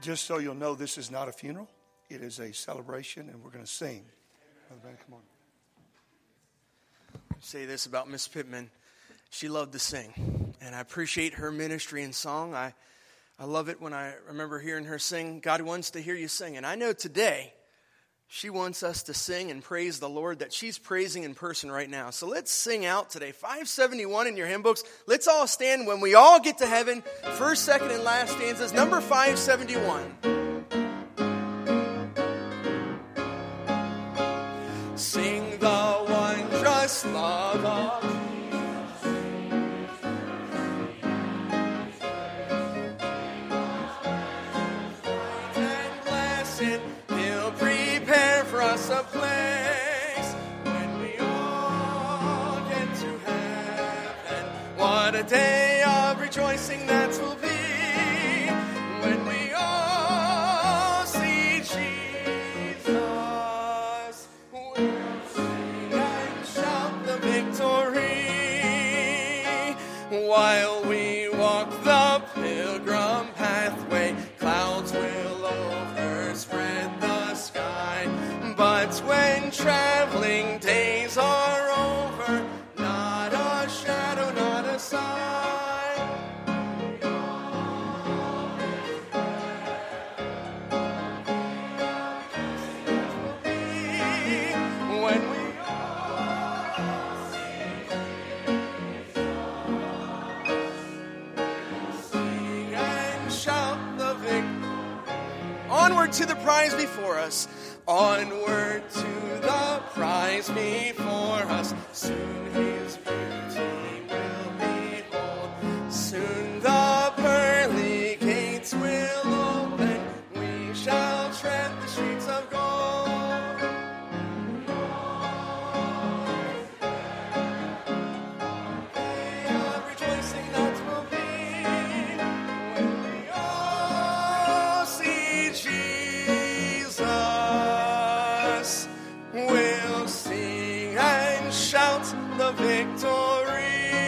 Just so you'll know, this is not a funeral. It is a celebration, and we're going to sing. Brother Ben, come on. Say this about Miss Pittman. She loved to sing, and I appreciate her ministry and song. I love it when I remember hearing her sing, God wants to hear you sing. And I know today she wants us to sing and praise the Lord that she's praising in person right now. So let's sing out today. 571 in your hymn books. Let's all stand when we all get to heaven. First, second, and last stanzas. Number 571. Sing the wondrous love of a place when we all get to heaven. What a day of rejoicing that will be when we all see Jesus. We'll sing and shout the victory while we walk the pilgrim pathway. Clouds will overspread the sky. But when traveling days are over, not a shadow, not a sign. When we all sing and shout the victory. Onward to the prize before us. Onward to the prize before us. Soon his beauty will behold. Soon the pearly gates will open. We shall tread the streets of gold. Day of rejoicing that will be when we all see Jesus. We'll sing and shout the victory.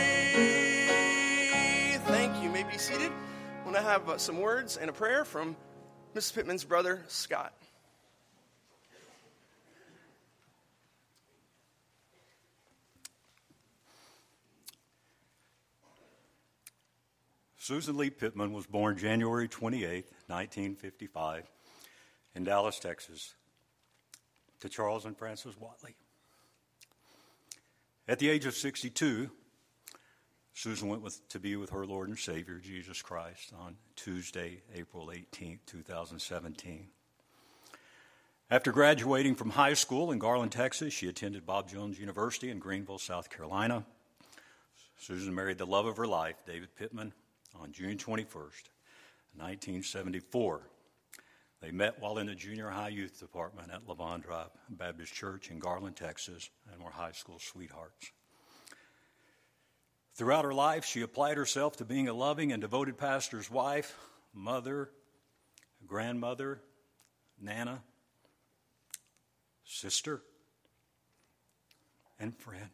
Thank you. You may be seated. I want to have some words and a prayer from Mrs. Pittman's brother, Scott. Susan Lee Pittman was born January 28, 1955, in Dallas, Texas, to Charles and Frances Watley. At the age of 62, Susan went to be with her Lord and Savior, Jesus Christ, on Tuesday, April 18, 2017. After graduating from high school in Garland, Texas, she attended Bob Jones University in Greenville, South Carolina. Susan married the love of her life, David Pittman, on June 21st, 1974. They met while in the junior high youth department at Levon Drive Baptist Church in Garland, Texas, and were high school sweethearts. Throughout her life, she applied herself to being a loving and devoted pastor's wife, mother, grandmother, nana, sister, and friend.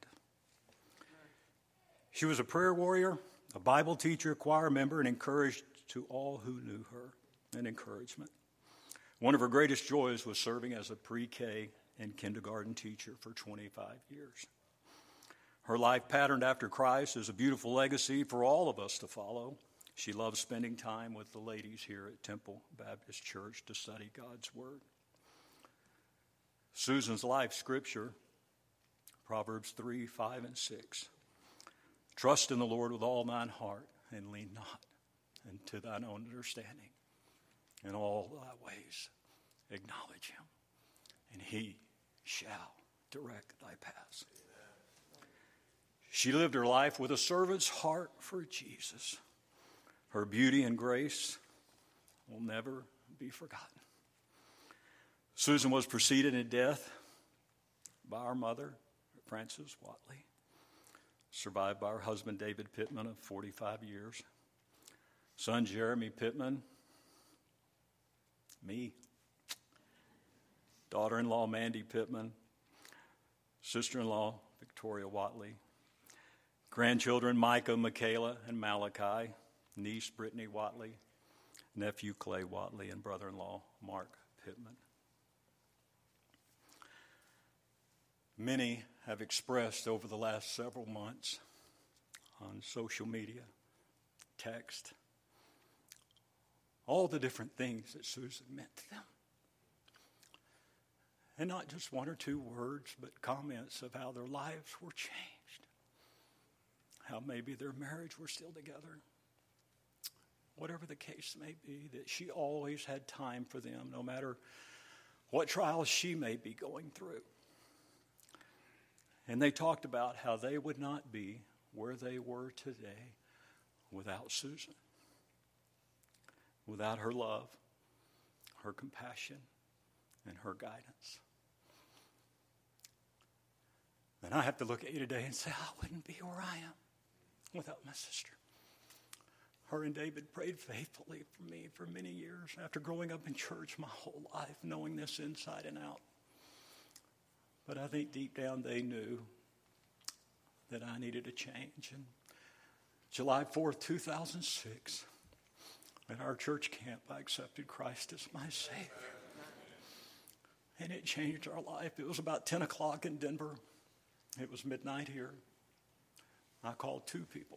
She was a prayer warrior, a Bible teacher, choir member, and encouraged to all who knew her, an encouragement. One of her greatest joys was serving as a pre-K and kindergarten teacher for 25 years. Her life patterned after Christ is a beautiful legacy for all of us to follow. She loves spending time with the ladies here at Temple Baptist Church to study God's Word. Susan's life scripture, Proverbs 3, 5, and 6. Trust in the Lord with all thine heart, and lean not unto thine own understanding. In all thy ways acknowledge him, and he shall direct thy paths. She lived her life with a servant's heart for Jesus. Her beauty and grace will never be forgotten. Susan was preceded in death by our mother, Frances Watley, survived by her husband, David Pittman, of 45 years, son, Jeremy Pittman, me, daughter-in-law, Mandy Pittman, sister-in-law, Victoria Watley, grandchildren, Micah, Michaela, and Malachi, niece, Brittany Watley, nephew Clay Watley, and brother-in-law Mark Pittman. Many have expressed over the last several months on social media, text, all the different things that Susan meant to them. And not just one or two words, but comments of how their lives were changed, how maybe their marriage were still together. Whatever the case may be, that she always had time for them, no matter what trials she may be going through. And they talked about how they would not be where they were today without Susan, without her love, her compassion, and her guidance. And I have to look at you today and say, I wouldn't be where I am without my sister. Her and David prayed faithfully for me for many years after growing up in church my whole life, knowing this inside and out. But I think deep down they knew that I needed a change. And July 4th, 2006, at our church camp, I accepted Christ as my Savior. And it changed our life. It was about 10 o'clock in Denver. It was midnight here. I called two people.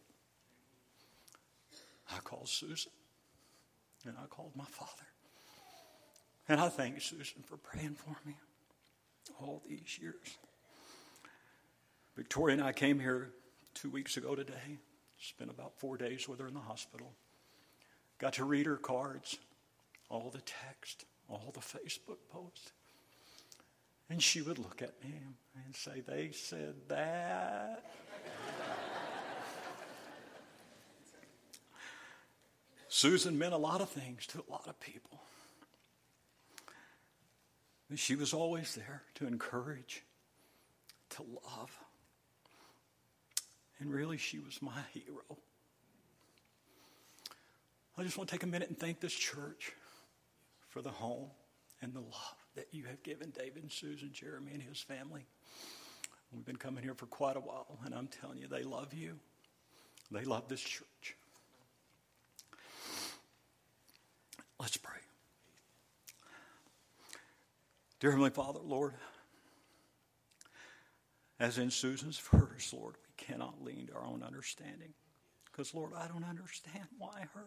I called Susan, and I called my father. And I thank Susan for praying for me all these years. Victoria and I came here 2 weeks ago today. Spent about 4 days with her in the hospital. Got to read her cards, all the text, all the Facebook posts. And she would look at me and say, they said that. Susan meant a lot of things to a lot of people. And she was always there to encourage, to love. And really, she was my hero. I just want to take a minute and thank this church for the home and the love that you have given David and Susan, Jeremy and his family. We've been coming here for quite a while, and I'm telling you, they love you. They love this church. Let's pray. Dear Heavenly Father, Lord, as in Susan's verse, Lord, we cannot lean to our own understanding. Because, Lord, I don't understand why her.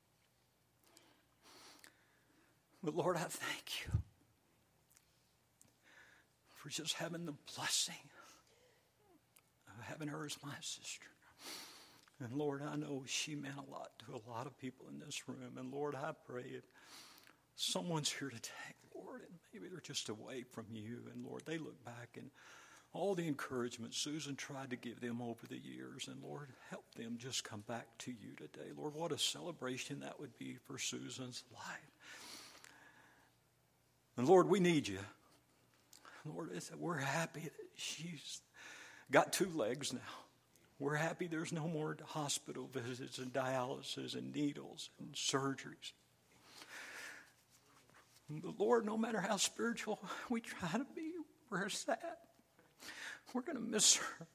But, Lord, I thank you for just having the blessing of having her as my sister. And, Lord, I know she meant a lot to a lot of people in this room. And, Lord, I pray if someone's here today, Lord, and maybe they're just away from you. And, Lord, they look back and all the encouragement Susan tried to give them over the years. And, Lord, help them just come back to you today. Lord, what a celebration that would be for Susan's life. And, Lord, we need you. Lord, we're happy that she's got 2 legs now. We're happy there's no more hospital visits and dialysis and needles and surgeries. But Lord, no matter how spiritual we try to be, we're sad. We're going to miss her.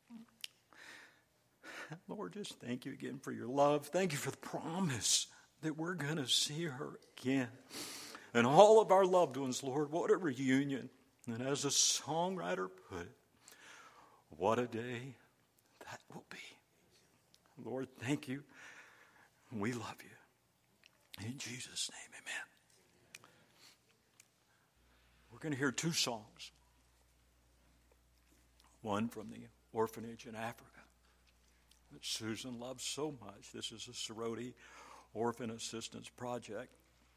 Lord, just thank you again for your love. Thank you for the promise that we're going to see her again. And all of our loved ones, Lord, what a reunion. And as the songwriter put it, what a day that will be. Lord, thank you. We love you. In Jesus' name, amen. We're going to hear 2 songs. One from the orphanage in Africa that Susan loves so much. This is a Sorority Orphan Assistance Project.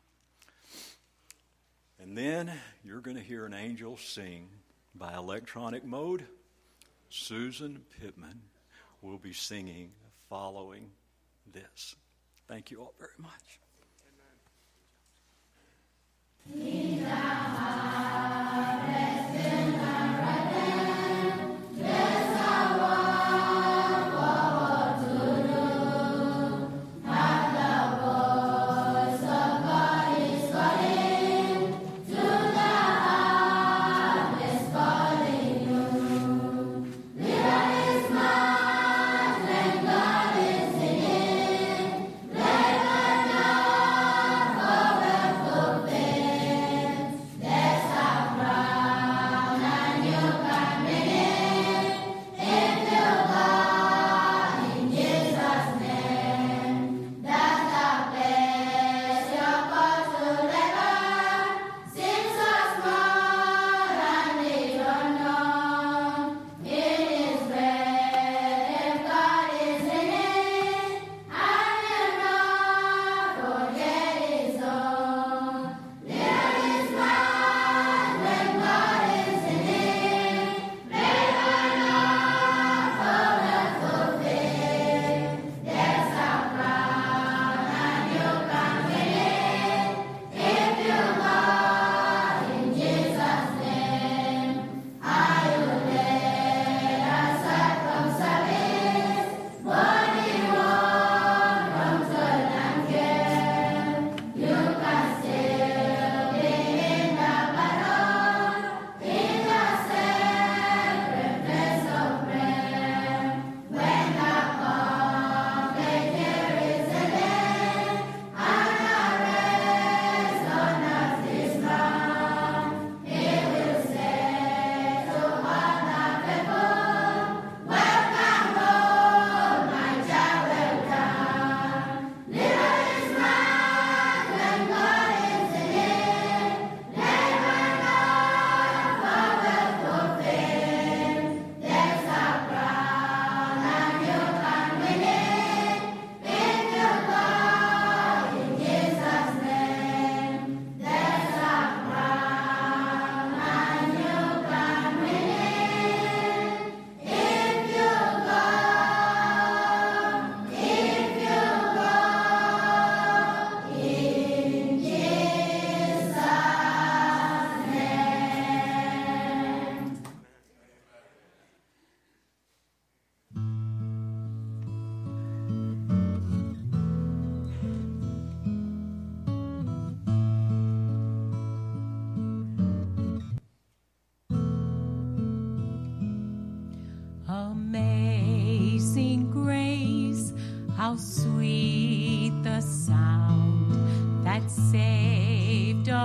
And then you're going to hear an angel sing by electronic mode. Susan Pittman will be singing following this. Thank you all very much. Now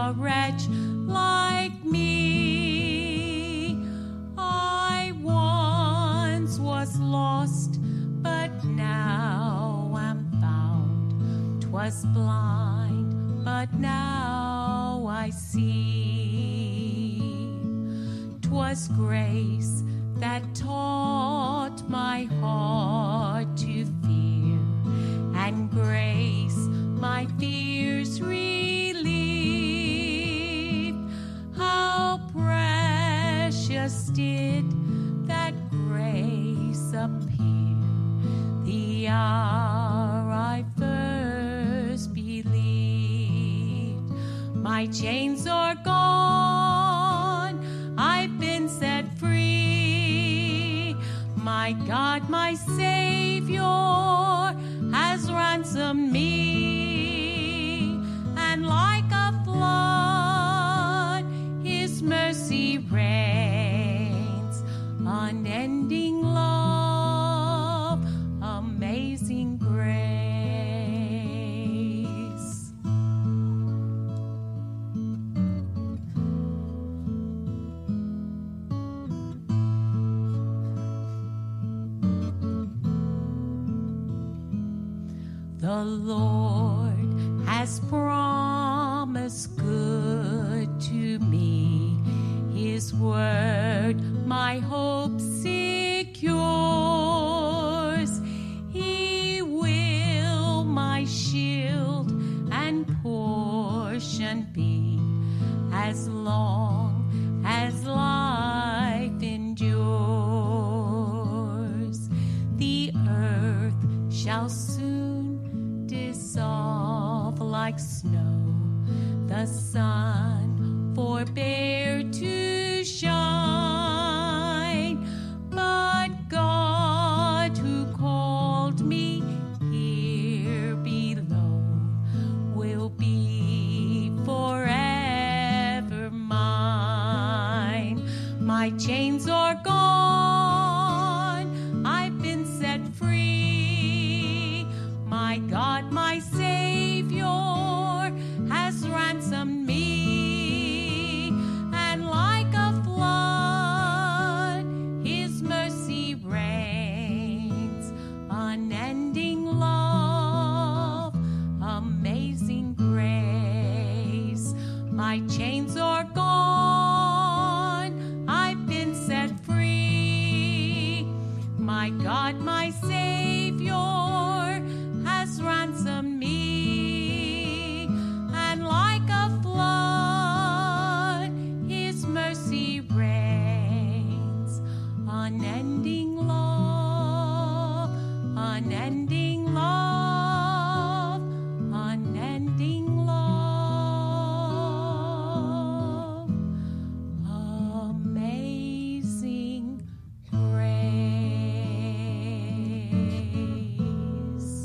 a wretch like me. I once was lost, but now am found. 'Twas blind, but now I see. 'Twas grace that taught my heart to fear, and grace my fears relieved. How precious did that grace appear the hour I first believed. My chains are gone, I've been set free. My God, my Savior, has ransomed me. And like a flood, His mercy reigns. Unending love, amazing grace. The Lord has promised good to me. His word my hope secures. He will my shield and portion be, as long as life endures. The earth shall soon dissolve like snow. The sun forbear to shine. But God, who called me here below, will be forever mine. My chains are gone, I've been set free. My God, my Savior, has ransomed me. And like a flood, His mercy reigns. Unending love, amazing grace. My chains are gone, I've been set free. My God, my Savior, has ransomed me. And like a flood, His mercy reigns. Unending love, unending love, unending love, amazing grace.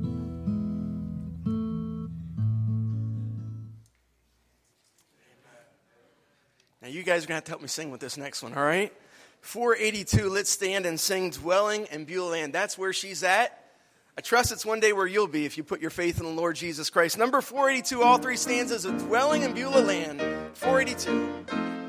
Now you guys are going to have to help me sing with this next one, all right? 482, let's stand and sing Dwelling in Beulah Land. That's where she's at. I trust it's one day where you'll be if you put your faith in the Lord Jesus Christ. Number 482, all three stanzas of Dwelling in Beulah Land. 482.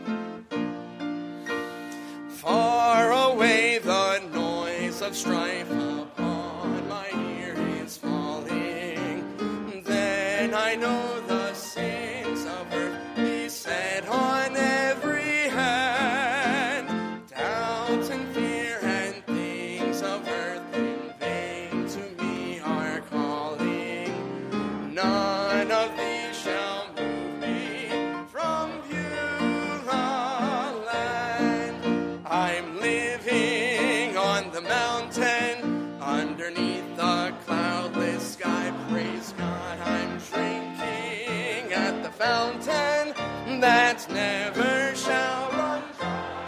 Far away the noise of strife upon my ear is falling. Then I know the sins of earth beset on every hand. Doubt and fear and things of earth in vain to me are calling. None of these shall move me from Beulah land. I'm living on the mountain underneath the cloudless sky. Praise God, I'm drinking at the fountain that never shall run dry.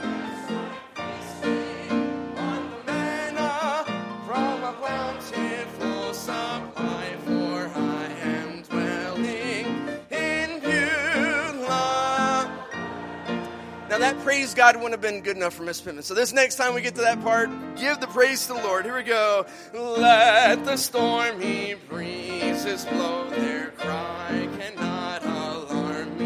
Feasting on the manna from a bountiful supply, for I am dwelling in Beulah. Now that praise God wouldn't have been good enough for Miss Pittman. So this next time we get to that part, give the praise to the Lord. Here we go. Let the stormy breezes blow, their cry cannot alarm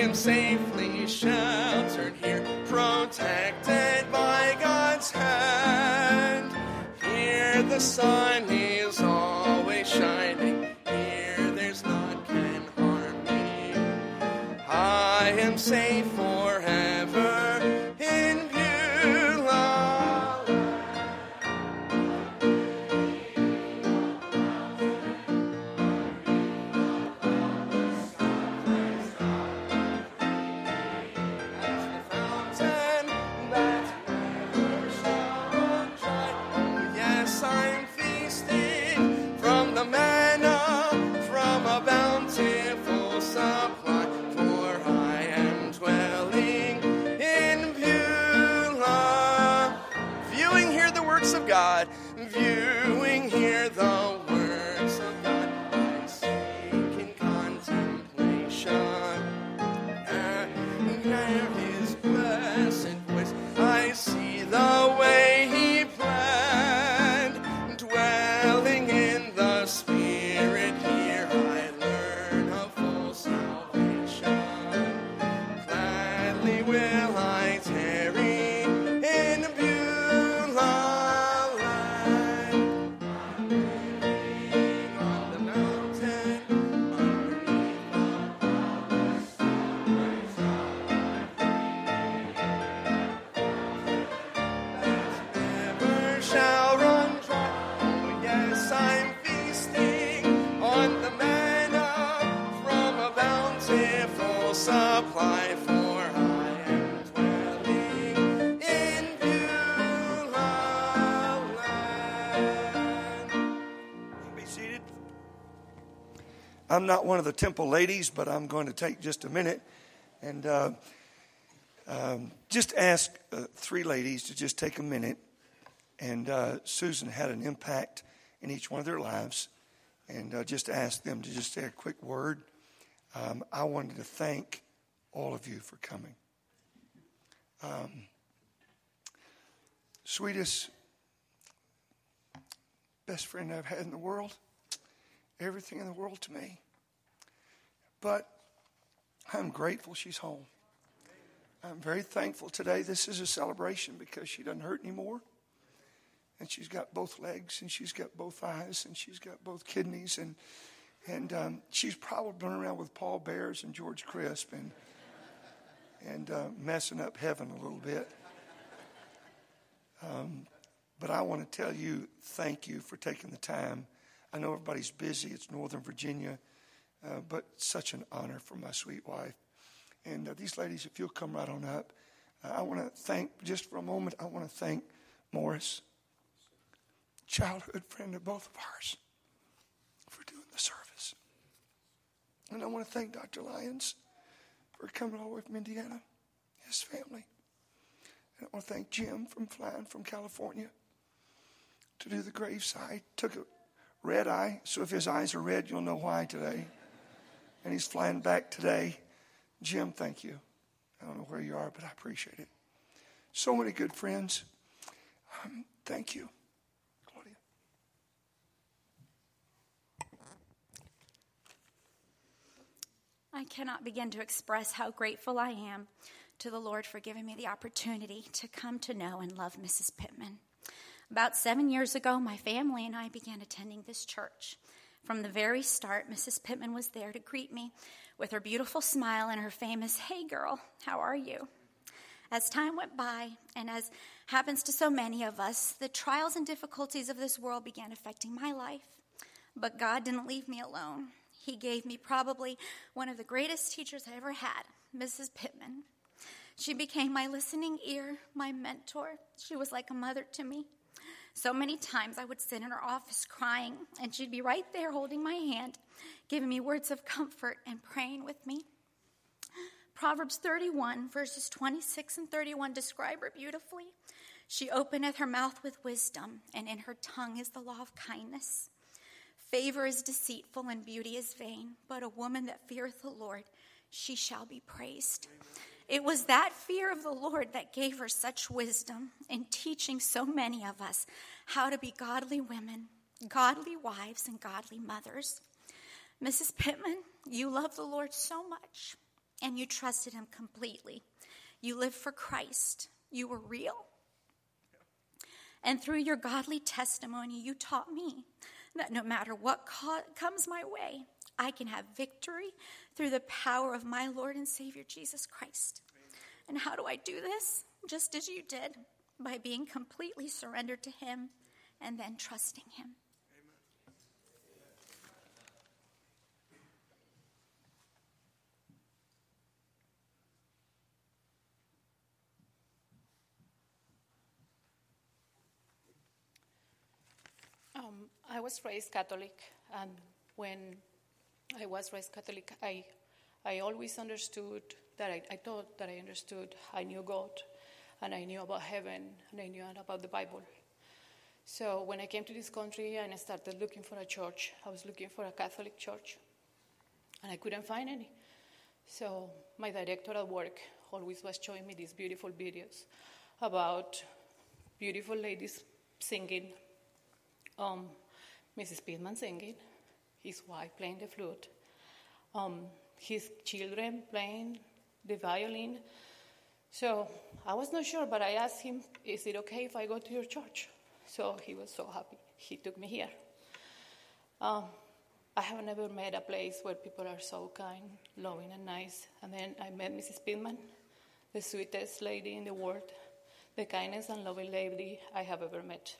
am safely sheltered here, protected by God's hand. Here the sun is always shining. Here there's none can harm me. I am safe forever in Beulah. As the fountain that never shall run dry. Oh yes, I'm feasting from the manna, from a bountiful supply, for I am dwelling in Beulah. Viewing here the works of God, viewing here the works of God, I seek in contemplation. And hear his blessed voice, I see the way he planned. Dwelling in the Spirit here, I learn of full salvation. Gladly will I tarry in Beulah land. Living on the mountain, underneath the promise of Christ, never shall run dry. Oh yes, I'm feasting on the manna from a bountiful supply, for I am dwelling in Beulah land. Be seated. I'm not one of the temple ladies, but I'm going to take just a minute and just ask three ladies to just take a minute. And Susan had an impact in each one of their lives. And just ask them to just say a quick word. I wanted to thank all of you for coming. Sweetest, best friend I've had in the world. Everything in the world to me. But I'm grateful she's home. I'm very thankful today. This is a celebration because she doesn't hurt anymore. And she's got both legs, and she's got both eyes, and she's got both kidneys. And she's probably been around with Paul Bears and George Crisp and messing up heaven a little bit. But I want to tell you, thank you for taking the time. I know everybody's busy. It's Northern Virginia. But such an honor for my sweet wife. And these ladies, if you'll come right on up, I want to thank, just for a moment, I want to thank Morris, childhood friend of both of ours, for doing the service. And I want to thank Dr. Lyons for coming all the way from Indiana, his family. And I want to thank Jim from flying from California to do the graveside. Took a red eye, so if his eyes are red, you'll know why today. And he's flying back today. Jim, thank you. I don't know where you are, but I appreciate it. So many good friends. Thank you, Claudia. I cannot begin to express how grateful I am to the Lord for giving me the opportunity to come to know and love Mrs. Pittman. About 7 years ago, my family and I began attending this church. From the very start, Mrs. Pittman was there to greet me with her beautiful smile and her famous, "Hey girl, how are you?" As time went by, and as happens to so many of us, the trials and difficulties of this world began affecting my life. But God didn't leave me alone. He gave me probably one of the greatest teachers I ever had, Mrs. Pittman. She became my listening ear, my mentor. She was like a mother to me. So many times I would sit in her office crying, and she'd be right there holding my hand, giving me words of comfort and praying with me. Proverbs 31, verses 26 and 31 describe her beautifully. She openeth her mouth with wisdom, and in her tongue is the law of kindness. Favor is deceitful, and beauty is vain, but a woman that feareth the Lord, she shall be praised. It was that fear of the Lord that gave her such wisdom in teaching so many of us how to be godly women, godly wives, and godly mothers. Mrs. Pittman, you love the Lord so much. and you trusted him completely. You lived for Christ. You were real. And through your godly testimony, you taught me that no matter what comes my way, I can have victory through the power of my Lord and Savior, Jesus Christ. And how do I do this? Just as you did, by being completely surrendered to him and then trusting him. I was raised Catholic, and when I was raised Catholic, I always understood that I thought that I understood. I knew God, and I knew about heaven, and I knew about the Bible. So when I came to this country and I started looking for a church, I was looking for a Catholic church, and I couldn't find any. So my director at work always was showing me these beautiful videos about beautiful ladies singing, Mrs. Pittman singing, his wife playing the flute, his children playing the violin. So I was not sure, but I asked him, is it okay if I go to your church? So he was so happy. He took me here. I have never met a place where people are so kind, loving, and nice. And then I met Mrs. Pittman, the sweetest lady in the world, the kindest and loving lady I have ever met.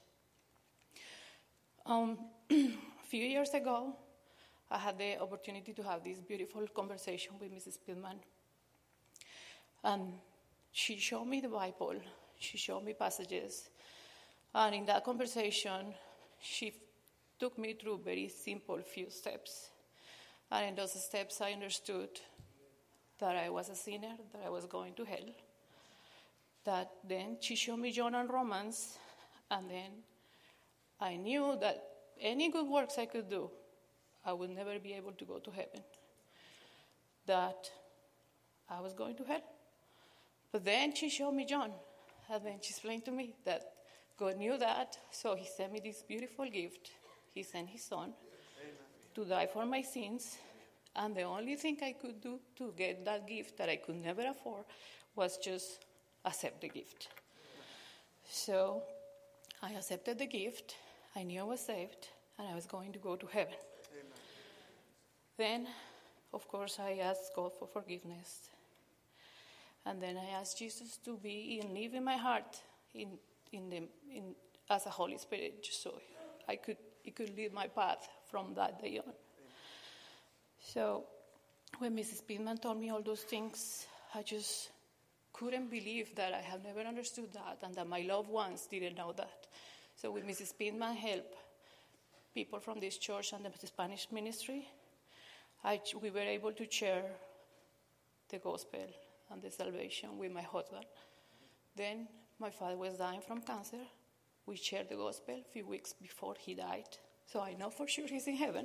A few years ago, I had the opportunity to have this beautiful conversation with Mrs. Pittman. And she showed me the Bible. She showed me passages. And in that conversation, she took me through very simple few steps. And in those steps, I understood that I was a sinner, that I was going to hell. That then she showed me John and Romans, and then I knew that any good works I could do, I would never be able to go to heaven. That I was going to hell. But then she showed me John, and then she explained to me that God knew that, so he sent me this beautiful gift. He sent his son to die for my sins, and the only thing I could do to get that gift that I could never afford was just accept the gift. So I accepted the gift. I knew I was saved, and I was going to go to heaven. Amen. Then, of course, I asked God for forgiveness. And then I asked Jesus to be and live in my heart as a Holy Spirit, just so He could lead my path from that day on. Amen. So when Mrs. Pittman told me all those things, I just couldn't believe that I had never understood that and that my loved ones didn't know that. So with Mrs. Pittman help, people from this church and the Spanish ministry, we were able to share the gospel and the salvation with my husband. Then my father was dying from cancer. We shared the gospel a few weeks before he died. So I know for sure he's in heaven.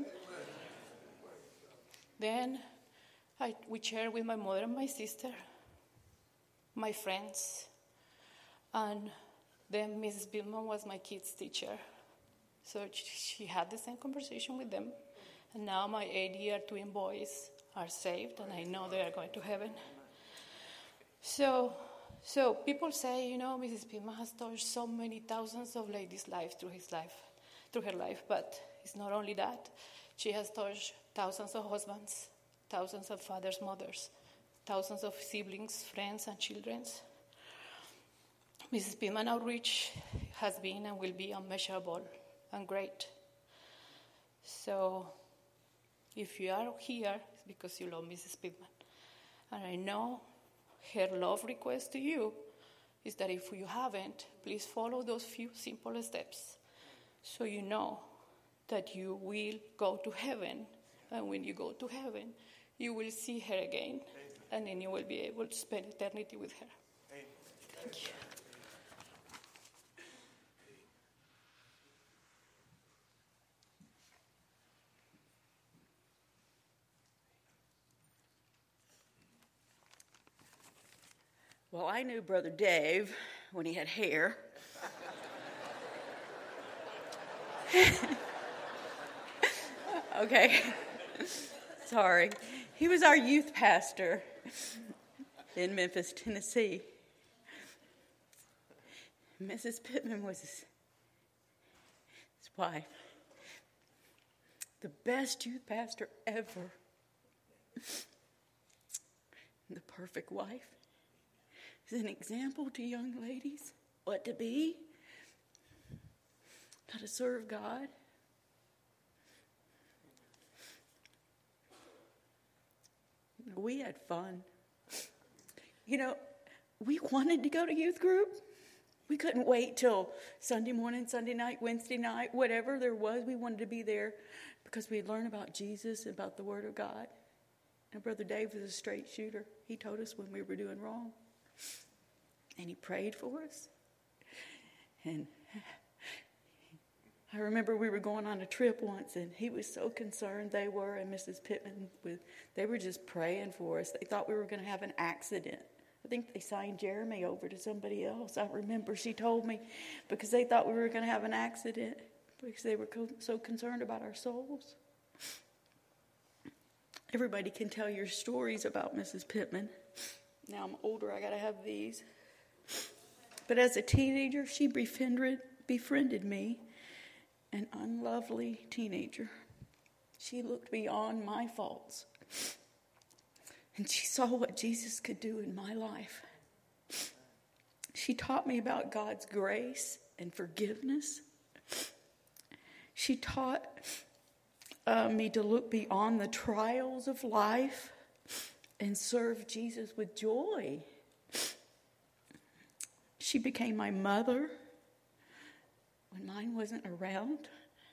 Then we shared with my mother and my sister, my friends, and then Mrs. Pittman was my kids' teacher. So she had the same conversation with them. And now my 8-year twin boys are saved, and I know they are going to heaven. So people say, Mrs. Pittman has touched so many thousands of ladies' lives through her life. But it's not only that. She has touched thousands of husbands, thousands of fathers, mothers, thousands of siblings, friends, and children. Mrs. Pittman outreach has been and will be unmeasurable and great. So if you are here, it's because you love Mrs. Pittman. And I know her love request to you is that if you haven't, please follow those few simple steps so you know that you will go to heaven. And when you go to heaven, you will see her again. And then you will be able to spend eternity with her. Thank you. Well, I knew Brother Dave when he had hair. Okay. Sorry. He was our youth pastor in Memphis, Tennessee. Mrs. Pittman was his wife. The best youth pastor ever. The perfect wife. Is an example to young ladies what to be, how to serve God. We had fun. You know, we wanted to go to youth group. We couldn't wait till Sunday morning, Sunday night, Wednesday night, whatever there was. We wanted to be there because we'd learn about Jesus, about the Word of God. And Brother Dave was a straight shooter. He told us when we were doing wrong. And he prayed for us. And I remember we were going on a trip once, and he was so concerned, they were, and Mrs. Pittman, they were just praying for us. They thought we were going to have an accident. I think they signed Jeremy over to somebody else. I remember she told me, because they thought we were going to have an accident because they were so concerned about our souls. Everybody can tell your stories about Mrs. Pittman. Now I'm older, I got to have these. But as a teenager, she befriended me, an unlovely teenager. She looked beyond my faults. And she saw what Jesus could do in my life. She taught me about God's grace and forgiveness. She taught me to look beyond the trials of life and serve Jesus with joy. She became my mother when mine wasn't around.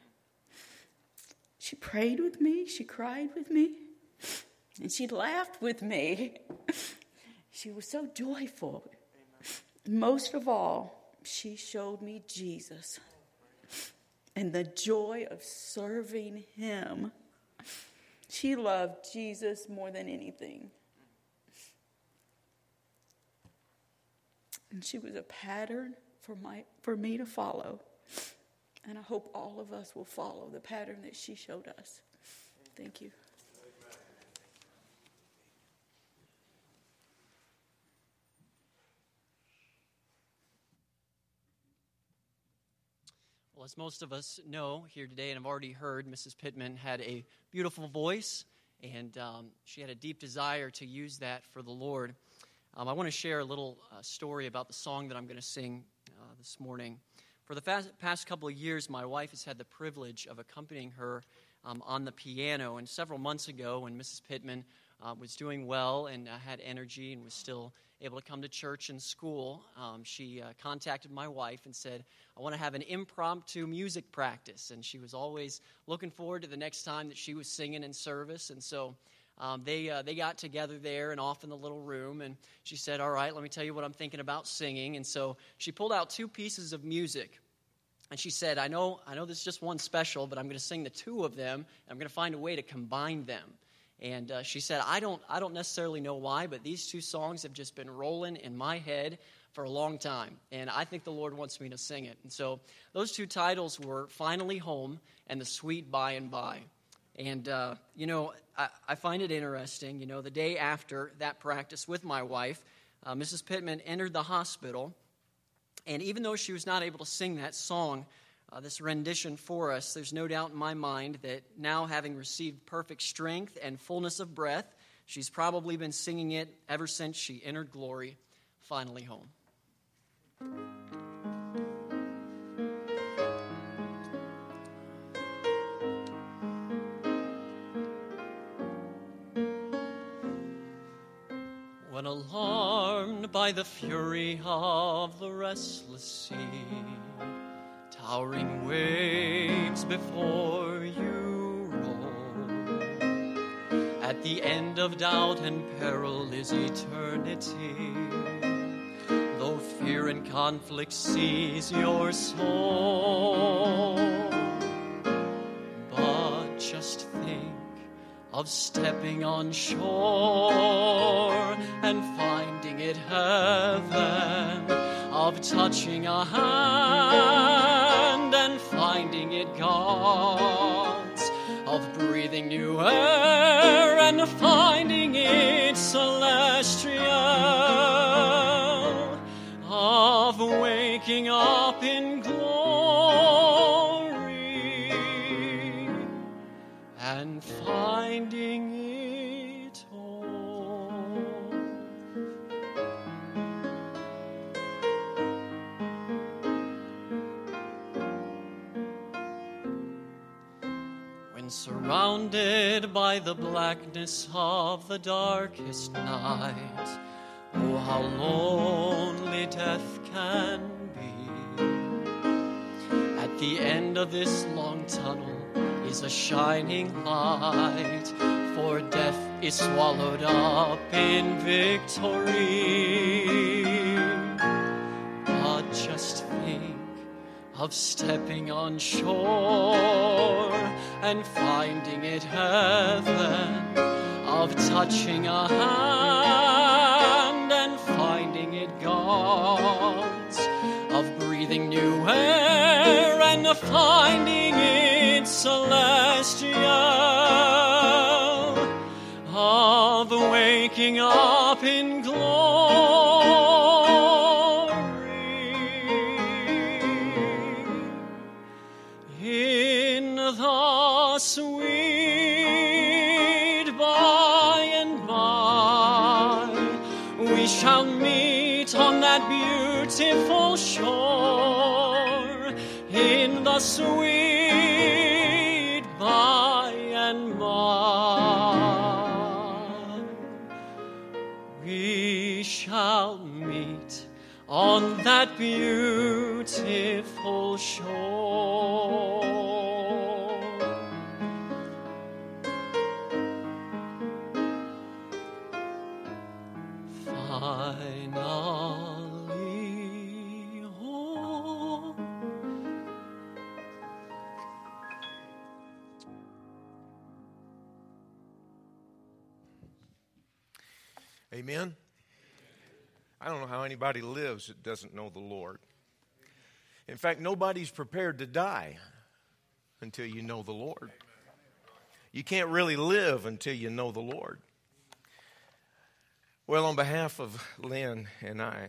She prayed with me. She cried with me. And she laughed with me. She was so joyful. Most of all, she showed me Jesus and the joy of serving him. She loved Jesus more than anything. And she was a pattern for me to follow. And I hope all of us will follow the pattern that she showed us. Thank you. Well, as most of us know here today and have already heard, Mrs. Pittman had a beautiful voice, and she had a deep desire to use that for the Lord. I want to share a little story about the song that I'm going to sing this morning. For the past couple of years, my wife has had the privilege of accompanying her on the piano, and several months ago when Mrs. Pittman was doing well and had energy and was still able to come to church and school, she contacted my wife and said, I want to have an impromptu music practice. And she was always looking forward to the next time that she was singing in service. And so they got together there and off in the little room. And she said, all right, let me tell you what I'm thinking about singing. And so she pulled out two pieces of music. And she said, I know this is just one special, but I'm going to sing the two of them. And I'm going to find a way to combine them. And she said, I don't necessarily know why, but these two songs have just been rolling in my head for a long time. And I think the Lord wants me to sing it. And so those two titles were Finally Home and The Sweet By and By. And, I find it interesting, the day after that practice with my wife, Mrs. Pittman entered the hospital. And even though she was not able to sing that song, this rendition for us, there's no doubt in my mind that now, having received perfect strength and fullness of breath, she's probably been singing it ever since she entered glory, finally home. When alarmed by the fury of the restless sea, towering waves before you roll, at the end of doubt and peril is eternity, though fear and conflict seize your soul. But just think of stepping on shore and finding it heaven, of touching a hand and finding it God's, of breathing new air and finding it celestial, of waking up in glory and finding it all. When surrounded by the blackness of the darkest night, oh, how lonely death can be. At the end of this long tunnel is a shining light, for death is swallowed up in victory. But just think of stepping on shore and finding it heaven, of touching a hand and finding it God's, of breathing new air and finding it celestial, of waking up in glory in the sweet by and by. We shall meet on that beautiful shore in the sweet by and by. We shall meet on that beautiful shore. Finally home. Amen? I don't know how anybody lives that doesn't know the Lord. In fact, nobody's prepared to die until you know the Lord. You can't really live until you know the Lord. Well, on behalf of Lynn and I,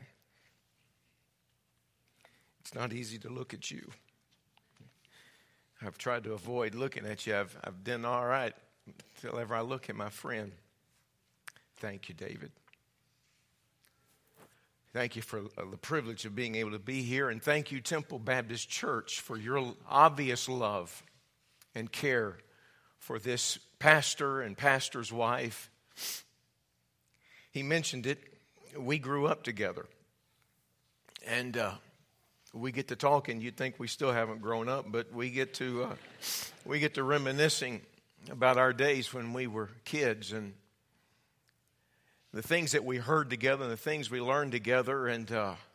it's not easy to look at you. I've tried to avoid looking at you. I've done all right until ever I look at my friend. Thank you, David. Thank you for the privilege of being able to be here. And thank you, Temple Baptist Church, for your obvious love and care for this pastor and pastor's wife. He mentioned it. We grew up together. And we get to talking. You'd think we still haven't grown up, but we get to reminiscing about our days when we were kids and the things that we heard together and the things we learned together. And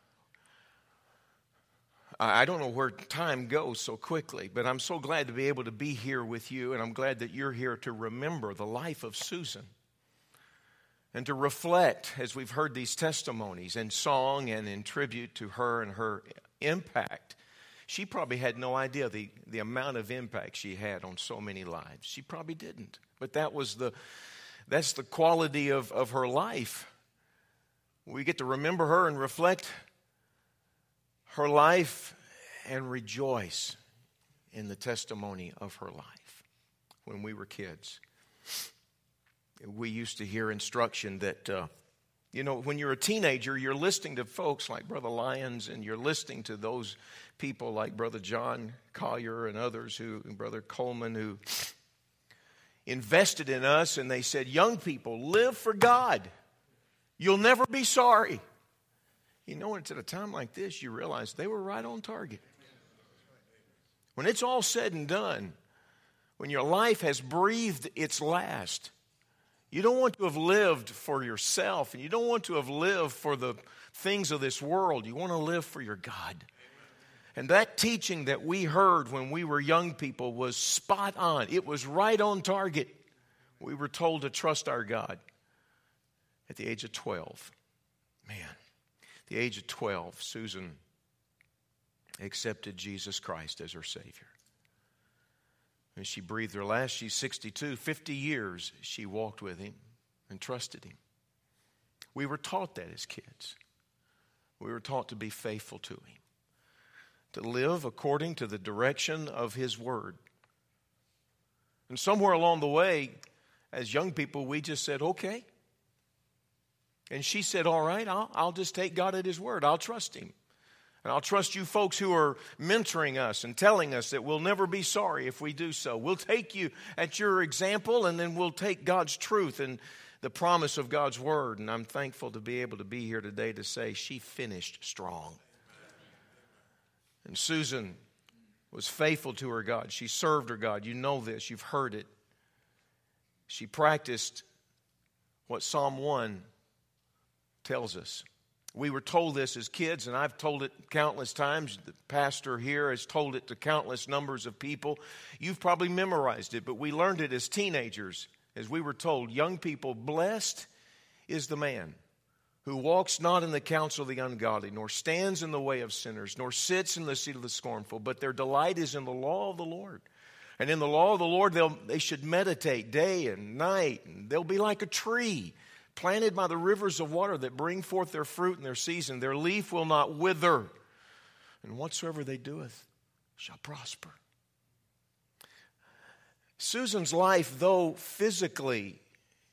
I don't know where time goes so quickly, but I'm so glad to be able to be here with you, and I'm glad that you're here to remember the life of Susan and to reflect as we've heard these testimonies in song and in tribute to her and her impact. She probably had no idea the amount of impact she had on so many lives. She probably didn't, but that's the quality of her life. We get to remember her and reflect her life and rejoice in the testimony of her life. When we were kids, we used to hear instruction that, when you're a teenager, you're listening to folks like Brother Lyons, and you're listening to those people like Brother John Collier and others, Brother Coleman, who invested in us, and they said, young people, live for God. You'll never be sorry. It's at a time like this you realize they were right on target. When it's all said and done, when your life has breathed its last, you don't want to have lived for yourself, and you don't want to have lived for the things of this world. You want to live for your God. And that teaching that we heard when we were young people was spot on. It was right on target. We were told to trust our God at the age of 12. Man, at the age of 12, Susan accepted Jesus Christ as her Savior. And she breathed her last. She's 62. 50 years she walked with him and trusted him. We were taught that as kids. We were taught to be faithful to him, to live according to the direction of his word. And somewhere along the way, as young people, we just said, okay. And she said, all right, I'll just take God at his word. I'll trust him. And I'll trust you folks who are mentoring us and telling us that we'll never be sorry if we do so. We'll take you at your example, and then we'll take God's truth and the promise of God's word. And I'm thankful to be able to be here today to say she finished strong. And Susan was faithful to her God. She served her God. You know this. You've heard it. She practiced what Psalm 1 tells us. We were told this as kids, and I've told it countless times. The pastor here has told it to countless numbers of people. You've probably memorized it, but we learned it as teenagers, as we were told, young people, blessed is the man who walks not in the counsel of the ungodly, nor stands in the way of sinners, nor sits in the seat of the scornful, but their delight is in the law of the Lord. And in the law of the Lord, they should meditate day and night, and they'll be like a tree planted by the rivers of water that bring forth their fruit in their season. Their leaf will not wither, and whatsoever they doeth shall prosper. Susan's life, though physically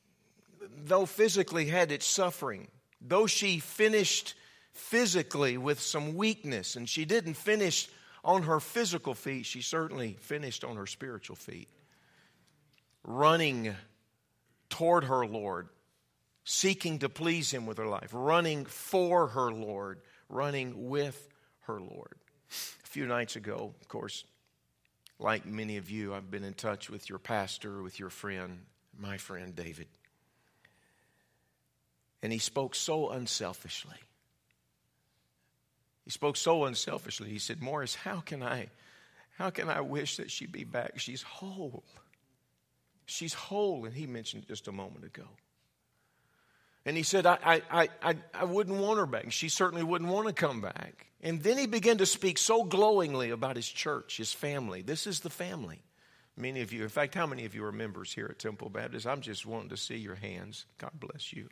had its suffering, though she finished physically with some weakness, and she didn't finish on her physical feet, she certainly finished on her spiritual feet, running toward her Lord, seeking to please him with her life, running for her Lord, running with her Lord. A few nights ago, of course, like many of you, I've been in touch with your pastor, with your friend, my friend David. And he spoke so unselfishly. He spoke so unselfishly. He said, Morris, how can I wish that she'd be back? She's whole. She's whole. And he mentioned it just a moment ago. And he said, I wouldn't want her back. She certainly wouldn't want to come back. And then he began to speak so glowingly about his church, his family. This is the family. Many of you, in fact, how many of you are members here at Temple Baptist? I'm just wanting to see your hands. God bless you.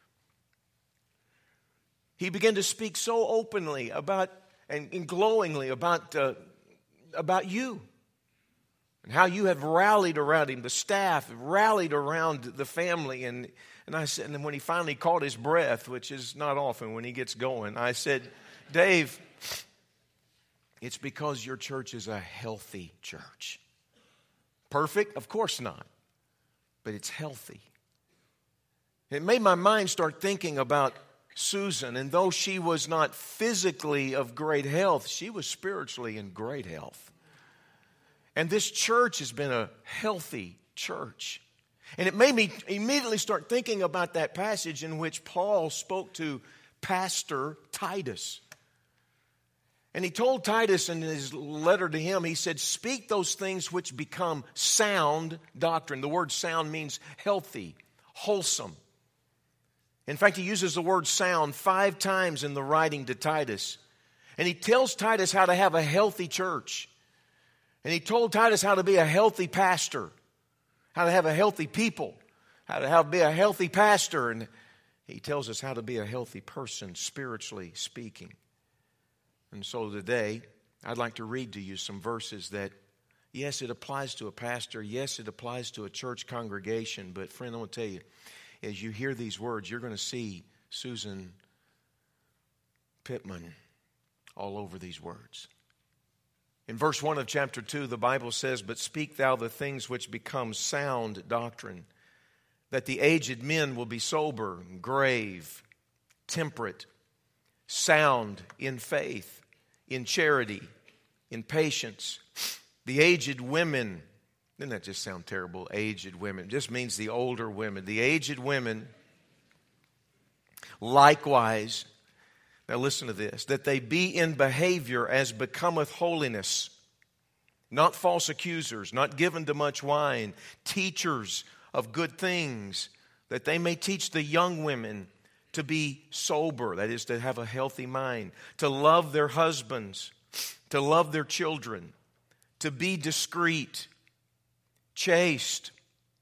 He began to speak so openly about and glowingly about you and how you have rallied around him. The staff have rallied around the family. And I said, and then when he finally caught his breath, which is not often when he gets going, I said, Dave, it's because your church is a healthy church. Perfect? Of course not. But it's healthy. It made my mind start thinking about Susan, and though she was not physically of great health, she was spiritually in great health. And this church has been a healthy church. And it made me immediately start thinking about that passage in which Paul spoke to Pastor Titus. And he told Titus in his letter to him, he said, speak those things which become sound doctrine. The word sound means healthy, wholesome. In fact, he uses the word sound 5 times in the writing to Titus. And he tells Titus how to have a healthy church. And he told Titus how to be a healthy pastor, how to have a healthy people, how to be a healthy pastor. And he tells us how to be a healthy person, spiritually speaking. And so today, I'd like to read to you some verses that, yes, it applies to a pastor. Yes, it applies to a church congregation. But friend, I want to tell you, as you hear these words, you're going to see Susan Pittman all over these words. In verse 1 of chapter 2, the Bible says, but speak thou the things which become sound doctrine, that the aged men will be sober, grave, temperate, sound in faith, in charity, in patience. The aged women, doesn't that just sound terrible? Aged women. It just means the older women. The aged women, likewise, now listen to this, that they be in behavior as becometh holiness, not false accusers, not given to much wine, teachers of good things, that they may teach the young women to be sober, that is, to have a healthy mind, to love their husbands, to love their children, to be discreet, chaste,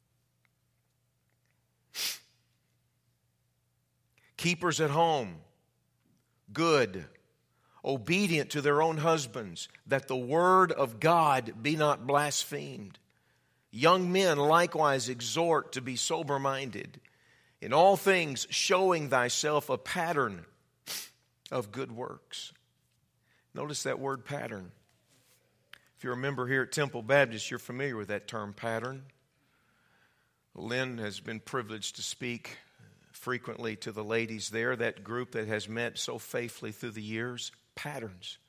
keepers at home, good, obedient to their own husbands, that the word of God be not blasphemed. Young men likewise exhort to be sober-minded, in all things showing thyself a pattern of good works. Notice that word pattern. If you remember here at Temple Baptist, you're familiar with that term pattern. Lynn has been privileged to speak frequently to the ladies there, that group that has met so faithfully through the years. Patterns.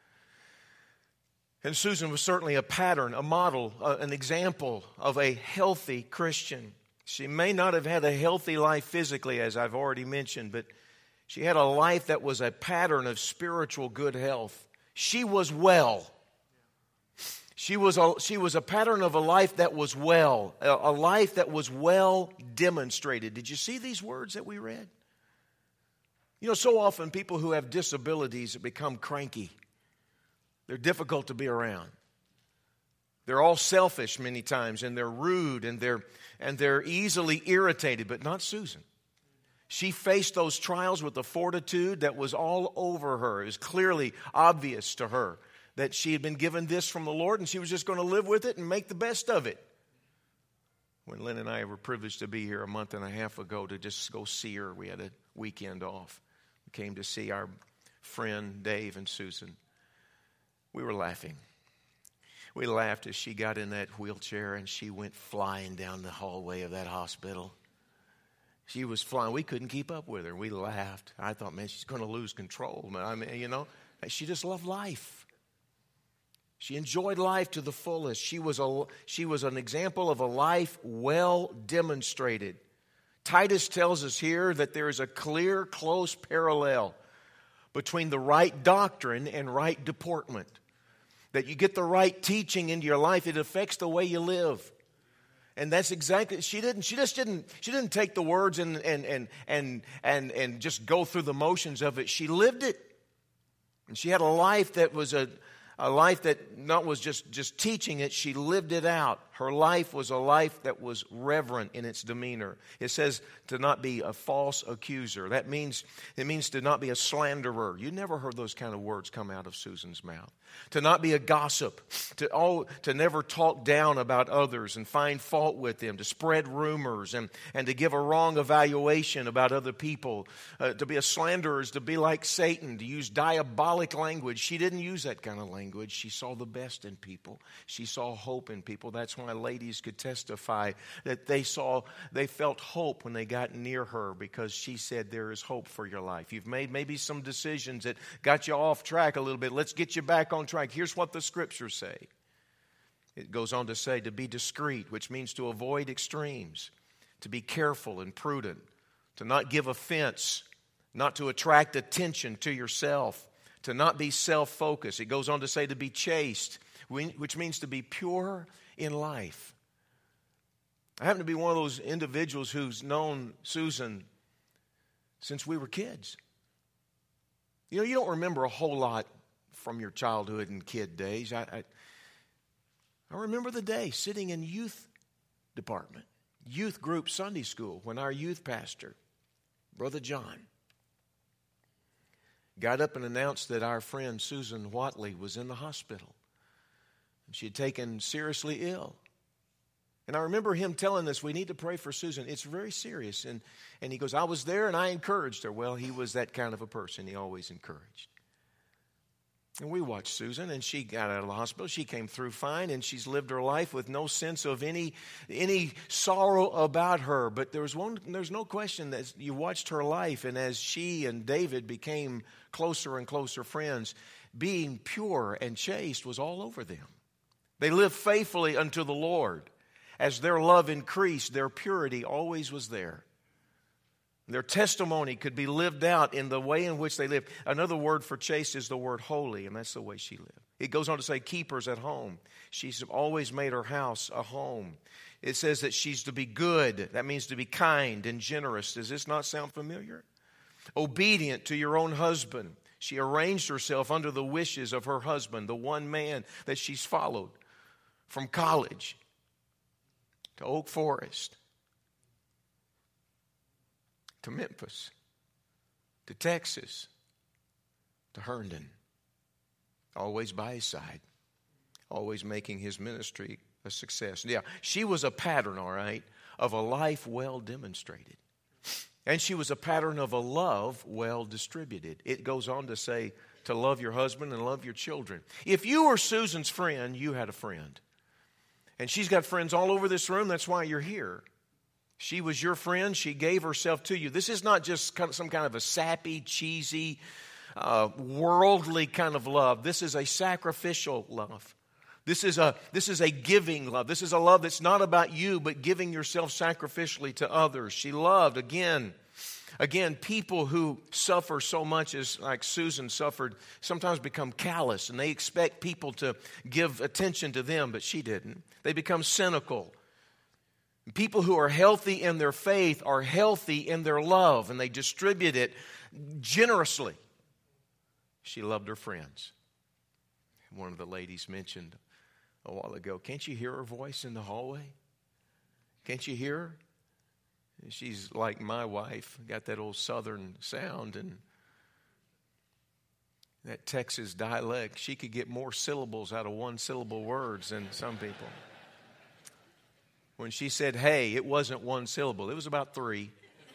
And Susan was certainly a pattern, a model, an example of a healthy Christian. She may not have had a healthy life physically, as I've already mentioned, but she had a life that was a pattern of spiritual good health. She was well. She was a pattern of a life that was well, a life that was well demonstrated. Did you see these words that we read? You know, so often people who have disabilities become cranky. They're difficult to be around. They're all selfish many times, and they're rude, and they're easily irritated, but not Susan. She faced those trials with a fortitude that was all over her. It was clearly obvious to her that she had been given this from the Lord, and she was just going to live with it and make the best of it. When Lynn and I were privileged to be here a month and a half ago to just go see her, we had a weekend off. We came to see our friend Dave and Susan. We were laughing. We laughed as she got in that wheelchair and she went flying down the hallway of that hospital. She was flying. We couldn't keep up with her. We laughed. I thought, man, she's going to lose control. I mean, you know, she just loved life. She enjoyed life to the fullest. She was an example of a life well demonstrated. Titus tells us here that there is a clear, close parallel between the right doctrine and right deportment. That you get the right teaching into your life, it affects the way you live. And that's exactly, she didn't take the words and just go through the motions of it. She lived it. And she had a life that was a life that not was just teaching it, she lived it out. Her life was a life that was reverent in its demeanor. It says to not be a false accuser. It means to not be a slanderer. You never heard those kind of words come out of Susan's mouth. To not be a gossip. To never talk down about others and find fault with them. To spread rumors and to give a wrong evaluation about other people. To be a slanderer is to be like Satan, to use diabolic language. She didn't use that kind of language. She saw the best in people. She saw hope in people. That's why ladies could testify that they felt hope when they got near her, because she said there is hope for your life. You've made maybe some decisions that got you off track a little bit. Let's get you back on track. Here's what the scriptures say. It goes on to say to be discreet, which means to avoid extremes, to be careful and prudent, to not give offense, not to attract attention to yourself, to not be self-focused. It goes on to say to be chaste, which means to be pure in life. I happen to be one of those individuals who's known Susan since we were kids. You know, you don't remember a whole lot from your childhood and kid days. I remember the day sitting in youth department, youth group Sunday school, when our youth pastor, Brother John, got up and announced that our friend Susan Watley was in the hospital. She had taken seriously ill. And I remember him telling us, we need to pray for Susan. It's very serious. And he goes, I was there and I encouraged her. Well, he was that kind of a person. He always encouraged. And we watched Susan, and she got out of the hospital. She came through fine, and she's lived her life with no sense of any sorrow about her. But there's no question that you watched her life, and as she and David became closer and closer friends, being pure and chaste was all over them. They lived faithfully unto the Lord. As their love increased, their purity always was there. Their testimony could be lived out in the way in which they lived. Another word for chaste is the word holy, and that's the way she lived. It goes on to say keepers at home. She's always made her house a home. It says that she's to be good. That means to be kind and generous. Does this not sound familiar? Obedient to your own husband. She arranged herself under the wishes of her husband, the one man that she's followed from college. to Oak Forest, to Memphis, to Texas, to Herndon. Always by his side. Always making his ministry a success. Yeah, she was a pattern, all right, of a life well demonstrated. And she was a pattern of a love well distributed. It goes on to say to love your husband and love your children. If you were Susan's friend, you had a friend. And she's got friends all over this room. That's why you're here. She was your friend. She gave herself to you. This is not just some kind of a sappy, cheesy, worldly kind of love. This is a sacrificial love. This is a giving love. This is a love that's not about you, but giving yourself sacrificially to others. She loved, again, people who suffer so much as like Susan suffered sometimes become callous, and they expect people to give attention to them, but she didn't. They become cynical. People who are healthy in their faith are healthy in their love, and they distribute it generously. She loved her friends. One of the ladies mentioned a while ago, can't you hear her voice in the hallway? Can't you hear her? She's like my wife, got that old southern sound and that Texas dialect. She could get more syllables out of one-syllable words than some people. When she said, hey, it wasn't one syllable. It was about 3.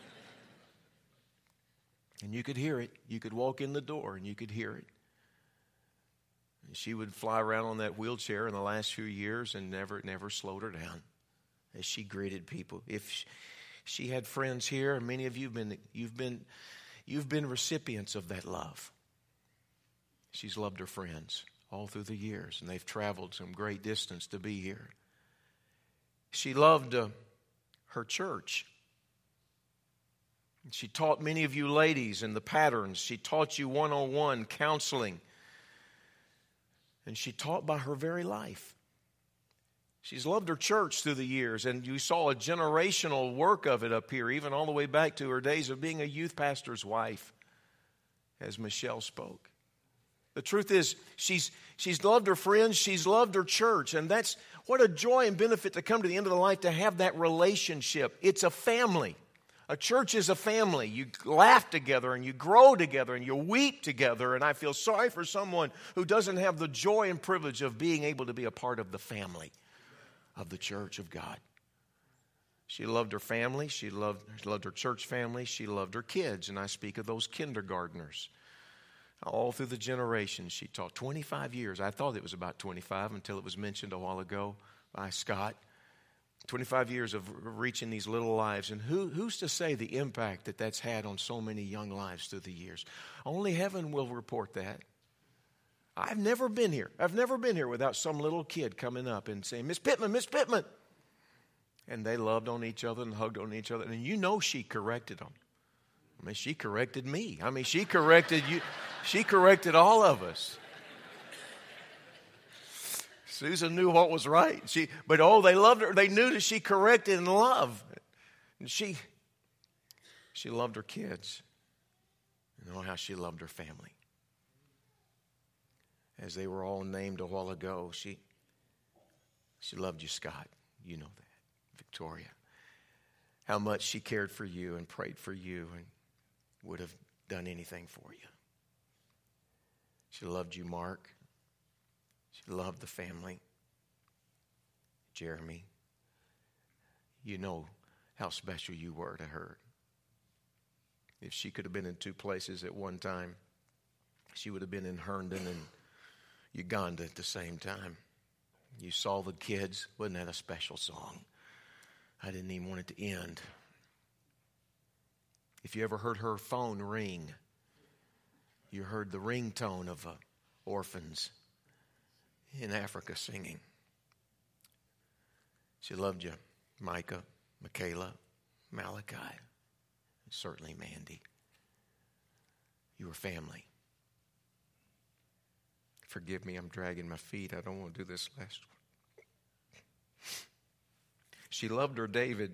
And you could hear it. You could walk in the door and you could hear it. And she would fly around on that wheelchair in the last few years and never slowed her down as she greeted people. If she had friends here, and many of you you've been recipients of that love. She's loved her friends all through the years, and they've traveled some great distance to be here. She loved her church. She taught many of you ladies in the patterns. She taught you one-on-one counseling. And she taught by her very life. She's loved her church through the years, and you saw a generational work of it up here, even all the way back to her days of being a youth pastor's wife, as Michelle spoke. The truth is, she's loved her friends, she's loved her church, and that's what a joy and benefit to come to the end of the life, to have that relationship. It's a family. A church is a family. You laugh together and you grow together and you weep together. And I feel sorry for someone who doesn't have the joy and privilege of being able to be a part of the family of the church of God. She loved her family. She loved her church family. She loved her kids. And I speak of those kindergartners. All through the generations, she taught 25 years. I thought it was about 25 until it was mentioned a while ago by Scott. 25 years of reaching these little lives. And who's to say the impact that that's had on so many young lives through the years? Only heaven will report that. I've never been here. I've never been here without some little kid coming up and saying, Miss Pittman, Miss Pittman. And they loved on each other and hugged on each other. And you know she corrected them. I mean, she corrected me. I mean, she corrected you. She corrected all of us. Susan knew what was right. But they loved her. They knew that she corrected in love. And she loved her kids. You know how she loved her family. As they were all named a while ago, she loved you, Scott. You know that. Victoria. How much she cared for you and prayed for you and would have done anything for you. She loved you, Mark. She loved the family. Jeremy, you know how special you were to her. If she could have been in 2 places at one time, she would have been in Herndon and Uganda at the same time. You saw the kids. Wasn't that a special song? I didn't even want it to end. If you ever heard her phone ring, you heard the ringtone of orphans in Africa singing. She loved you, Micah, Michaela, Malachi, and certainly Mandy. You were family. Forgive me, I'm dragging my feet. I don't want to do this last one. She loved her David.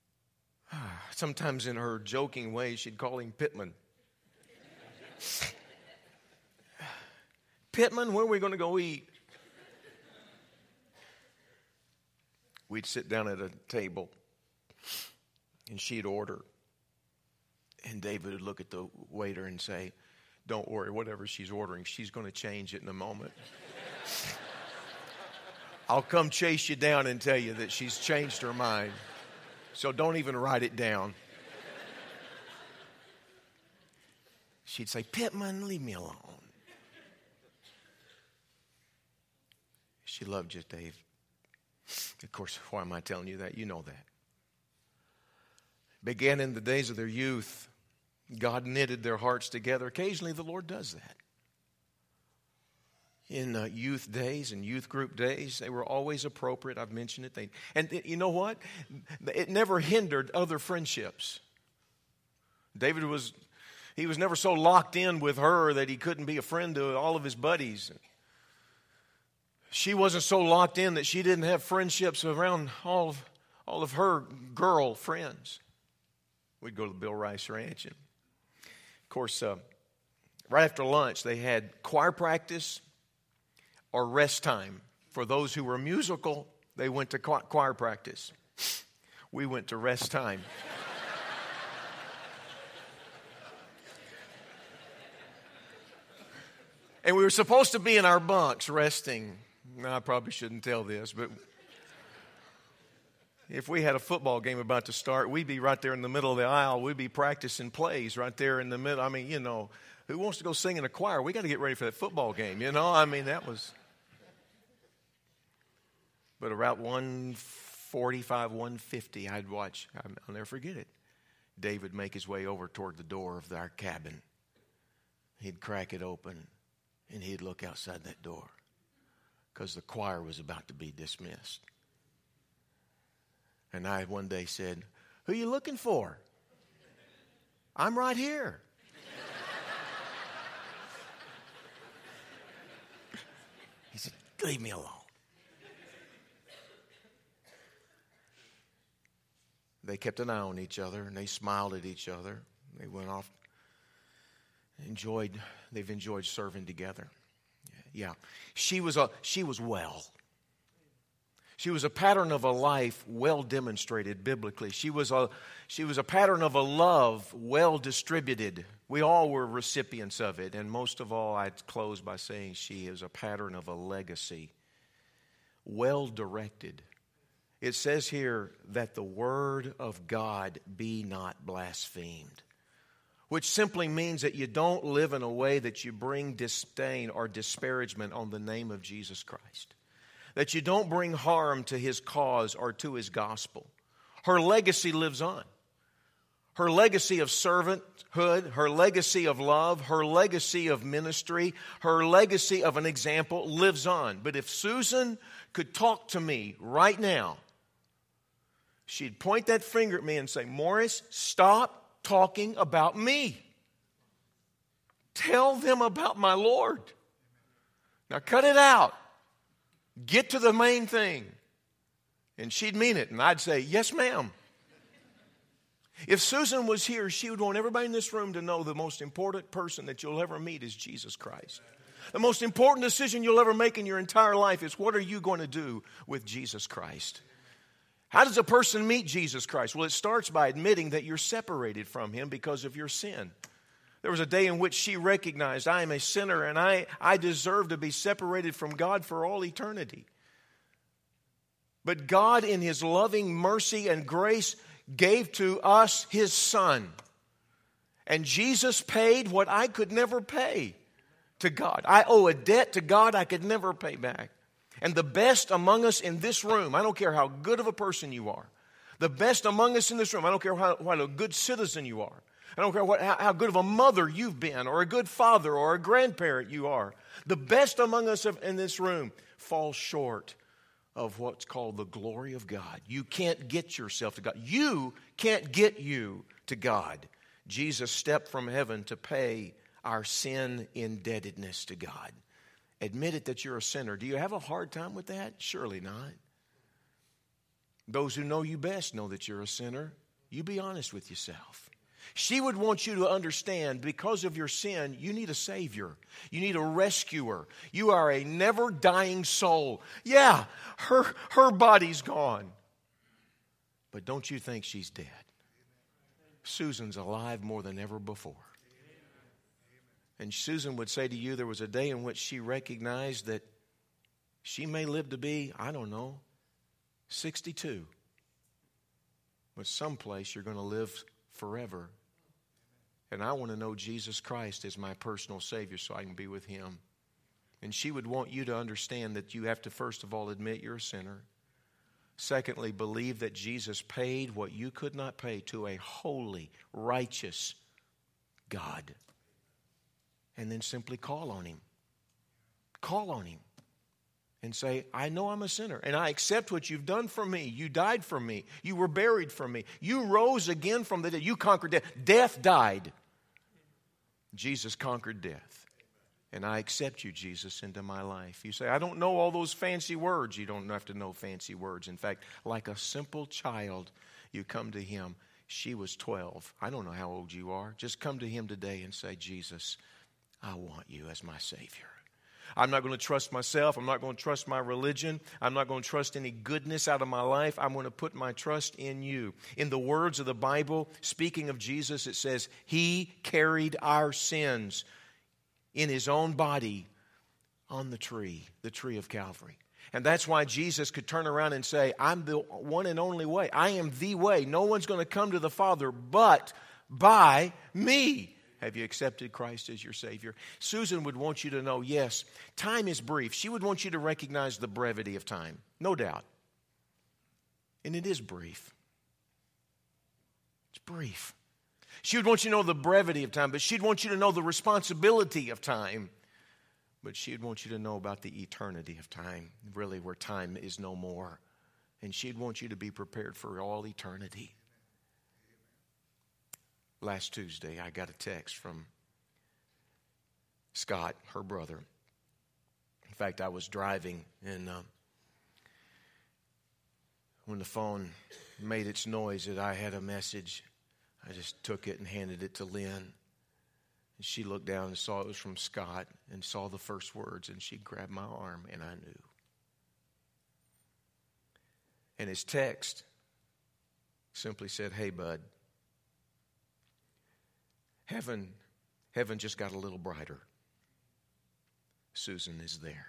Sometimes in her joking way, she'd call him Pittman. Pittman, where are we going to go eat? We'd sit down at a table, and she'd order. And David would look at the waiter and say, don't worry, whatever she's ordering, she's going to change it in a moment. I'll come chase you down and tell you that she's changed her mind. So don't even write it down. She'd say, Pittman, leave me alone. She loved you, Dave. Of course, why am I telling you that? You know that. Began in the days of their youth. God knitted their hearts together. Occasionally, the Lord does that. In youth days and youth group days, they were always appropriate. I've mentioned it. And you know what? It never hindered other friendships. David was never so locked in with her that he couldn't be a friend to all of his buddies. She wasn't so locked in that she didn't have friendships around all of her girl friends. We'd go to the Bill Rice Ranch. And of course, right after lunch, they had choir practice or rest time. For those who were musical, they went to choir practice. We went to rest time. And we were supposed to be in our bunks resting. No, I probably shouldn't tell this, but if we had a football game about to start, we'd be right there in the middle of the aisle. We'd be practicing plays right there in the middle. I mean, who wants to go sing in a choir? We got to get ready for that football game, that was. But around 1:45, 1:50, I'd watch. I'll never forget it. David make his way over toward the door of our cabin. He'd crack it open, and he'd look outside that door because the choir was about to be dismissed. And I one day said, who are you looking for? I'm right here. He said, leave me alone. They kept an eye on each other, and they smiled at each other. They went off, they've enjoyed serving together. Yeah. She was well. She was a pattern of a life well demonstrated biblically. She was a pattern of a love well distributed. We all were recipients of it. And most of all, I'd close by saying she is a pattern of a legacy. Well directed. It says here that the word of God be not blasphemed. Which simply means that you don't live in a way that you bring disdain or disparagement on the name of Jesus Christ. That you don't bring harm to His cause or to His gospel. Her legacy lives on. Her legacy of servanthood, her legacy of love, her legacy of ministry, her legacy of an example lives on. But if Susan could talk to me right now, she'd point that finger at me and say, Morris, stop talking about me. Tell them about my Lord. Now cut it out. Get to the main thing. And she'd mean it. And I'd say, yes, ma'am. If Susan was here, she would want everybody in this room to know the most important person that you'll ever meet is Jesus Christ. The most important decision you'll ever make in your entire life is what are you going to do with Jesus Christ? How does a person meet Jesus Christ? Well, it starts by admitting that you're separated from Him because of your sin. There was a day in which she recognized, I am a sinner and I deserve to be separated from God for all eternity. But God in His loving mercy and grace gave to us His Son. And Jesus paid what I could never pay to God. I owe a debt to God I could never pay back. And the best among us in this room, I don't care how good of a person you are, the best among us in this room, I don't care what a good citizen you are, I don't care how good of a mother you've been or a good father or a grandparent you are, the best among us in this room falls short of what's called the glory of God. You can't get yourself to God. You can't get you to God. Jesus stepped from heaven to pay our sin indebtedness to God. Admit it that you're a sinner. Do you have a hard time with that? Surely not. Those who know you best know that you're a sinner. You be honest with yourself. She would want you to understand, because of your sin, you need a Savior. You need a rescuer. You are a never-dying soul. Yeah, her body's gone. But don't you think she's dead? Susan's alive more than ever before. And Susan would say to you, there was a day in which she recognized that she may live to be, 62. But someplace you're going to live forever. And I want to know Jesus Christ as my personal Savior so I can be with Him. And she would want you to understand that you have to, first of all, admit you're a sinner. Secondly, believe that Jesus paid what you could not pay to a holy, righteous God. And then simply call on Him. Call on Him. And say, I know I'm a sinner, and I accept what you've done for me. You died for me. You were buried for me. You rose again from the dead. You conquered death. Death died. Jesus conquered death. And I accept you, Jesus, into my life. You say, I don't know all those fancy words. You don't have to know fancy words. In fact, like a simple child, you come to Him. She was 12. I don't know how old you are. Just come to Him today and say, Jesus, I want you as my Savior. I'm not going to trust myself. I'm not going to trust my religion. I'm not going to trust any goodness out of my life. I'm going to put my trust in you. In the words of the Bible, speaking of Jesus, it says, He carried our sins in His own body on the tree of Calvary. And that's why Jesus could turn around and say, I'm the one and only way. I am the way. No one's going to come to the Father but by me. Have you accepted Christ as your Savior? Susan would want you to know, yes, time is brief. She would want you to recognize the brevity of time, no doubt. And it is brief. It's brief. She would want you to know the brevity of time, but she'd want you to know the responsibility of time. But she'd want you to know about the eternity of time, really where time is no more. And she'd want you to be prepared for all eternity. Last Tuesday, I got a text from Scott, her brother. In fact, I was driving, and when the phone made its noise that I had a message, I just took it and handed it to Lynn. And she looked down and saw it was from Scott and saw the first words, and she grabbed my arm, and I knew. And his text simply said, hey, bud. Heaven just got a little brighter. Susan is there.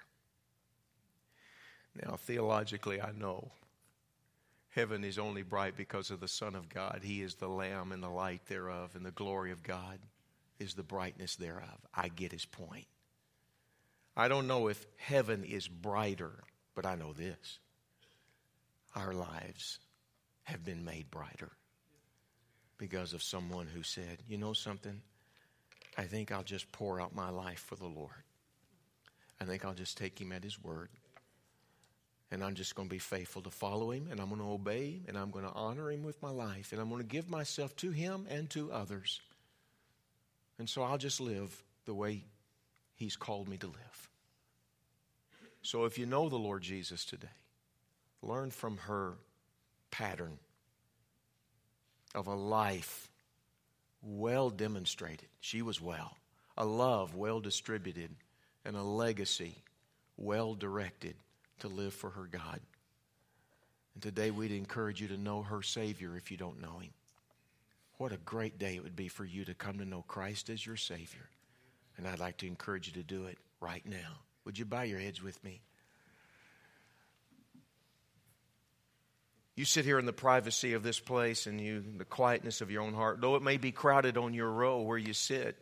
Now, theologically, I know heaven is only bright because of the Son of God. He is the Lamb and the light thereof, and the glory of God is the brightness thereof. I get his point. I don't know if heaven is brighter, but I know this. Our lives have been made brighter. Because of someone who said, you know something? I think I'll just pour out my life for the Lord. I think I'll just take Him at His word. And I'm just going to be faithful to follow Him. And I'm going to obey Him. And I'm going to honor Him with my life. And I'm going to give myself to Him and to others. And so I'll just live the way He's called me to live. So if you know the Lord Jesus today, learn from her pattern of a life well demonstrated. She was well. A love well distributed. And a legacy well directed to live for her God. And today we'd encourage you to know her Savior if you don't know Him. What a great day it would be for you to come to know Christ as your Savior. And I'd like to encourage you to do it right now. Would you bow your heads with me? You sit here in the privacy of this place and the quietness of your own heart, though it may be crowded on your row where you sit.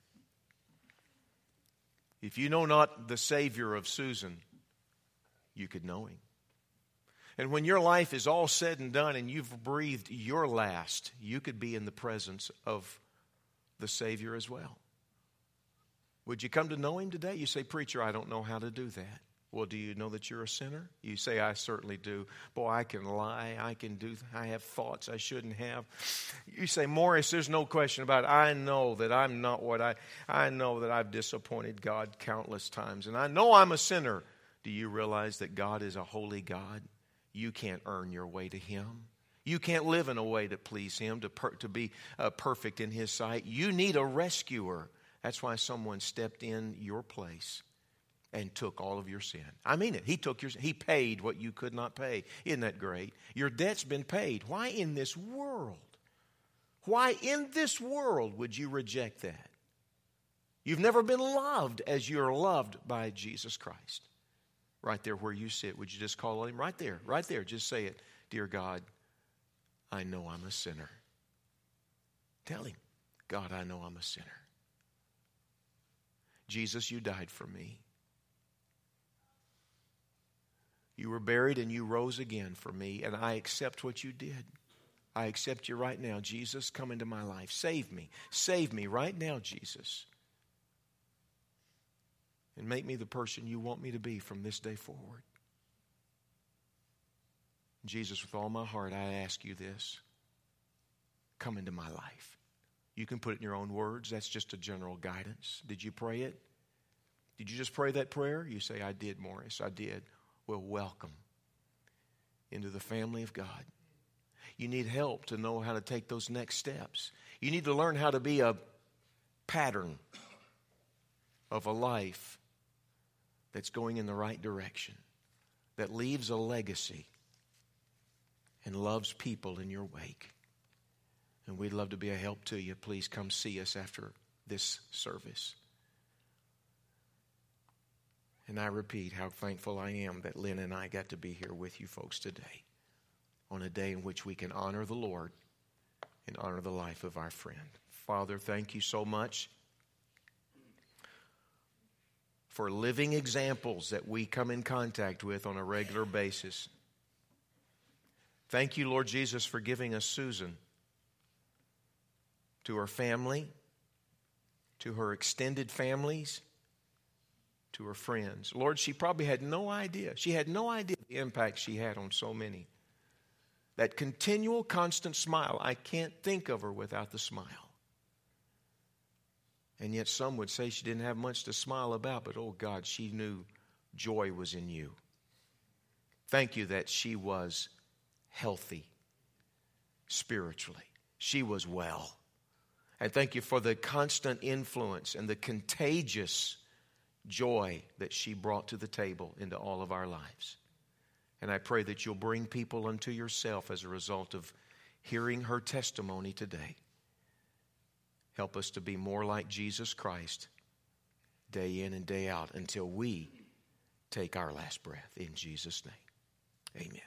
If you know not the Savior of Susan, you could know Him. And when your life is all said and done and you've breathed your last, you could be in the presence of the Savior as well. Would you come to know Him today? You say, preacher, I don't know how to do that. Well, do you know that you're a sinner? You say, I certainly do. Boy, I can lie. I have thoughts I shouldn't have. You say, Morris, there's no question about it. I know that I'm not what I know that I've disappointed God countless times. And I know I'm a sinner. Do you realize that God is a holy God? You can't earn your way to Him. You can't live in a way to please Him, to be perfect in His sight. You need a rescuer. That's why someone stepped in your place and took all of your sin. I mean it. He took your sin. He paid what you could not pay. Isn't that great? Your debt's been paid. Why in this world? Why in this world would you reject that? You've never been loved as you're loved by Jesus Christ. Right there where you sit, would you just call on Him? Right there, just say it. Dear God, I know I'm a sinner. Tell Him, God, I know I'm a sinner. Jesus, you died for me. You were buried and you rose again for me, and I accept what you did. I accept you right now. Jesus, come into my life. Save me. Save me right now, Jesus. And make me the person you want me to be from this day forward. Jesus, with all my heart, I ask you this. Come into my life. You can put it in your own words. That's just a general guidance. Did you pray it? Did you just pray that prayer? You say, I did, Morris. I did. Well, welcome into the family of God. You need help to know how to take those next steps. You need to learn how to be a pattern of a life that's going in the right direction, that leaves a legacy and loves people in your wake. And we'd love to be a help to you. Please come see us after this service. And I repeat how thankful I am that Lynn and I got to be here with you folks today on a day in which we can honor the Lord and honor the life of our friend. Father, thank you so much for living examples that we come in contact with on a regular basis. Thank you, Lord Jesus, for giving us Susan, to her family, to her extended families, to her friends. Lord, she probably had no idea. She had no idea the impact she had on so many. That continual, constant smile. I can't think of her without the smile. And yet some would say she didn't have much to smile about, but oh God, she knew joy was in you. Thank you that she was healthy spiritually. She was well. And thank you for the constant influence and the contagious joy that she brought to the table into all of our lives. And I pray that you'll bring people unto yourself as a result of hearing her testimony today. Help us to be more like Jesus Christ day in and day out until we take our last breath. In Jesus' name, amen.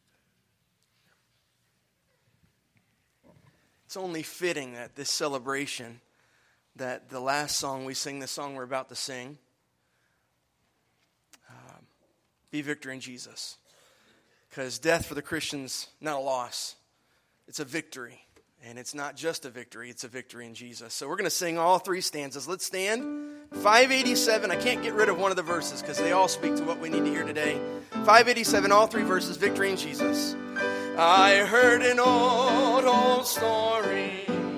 It's only fitting that this celebration, that the last song we sing, the song we're about to sing, be victory in Jesus. Because death for the Christians, not a loss. It's a victory. And it's not just a victory, it's a victory in Jesus. So we're going to sing all three stanzas. Let's stand. 587. I can't get rid of one of the verses because they all speak to what we need to hear today. 587, all three verses, victory in Jesus. I heard an old story.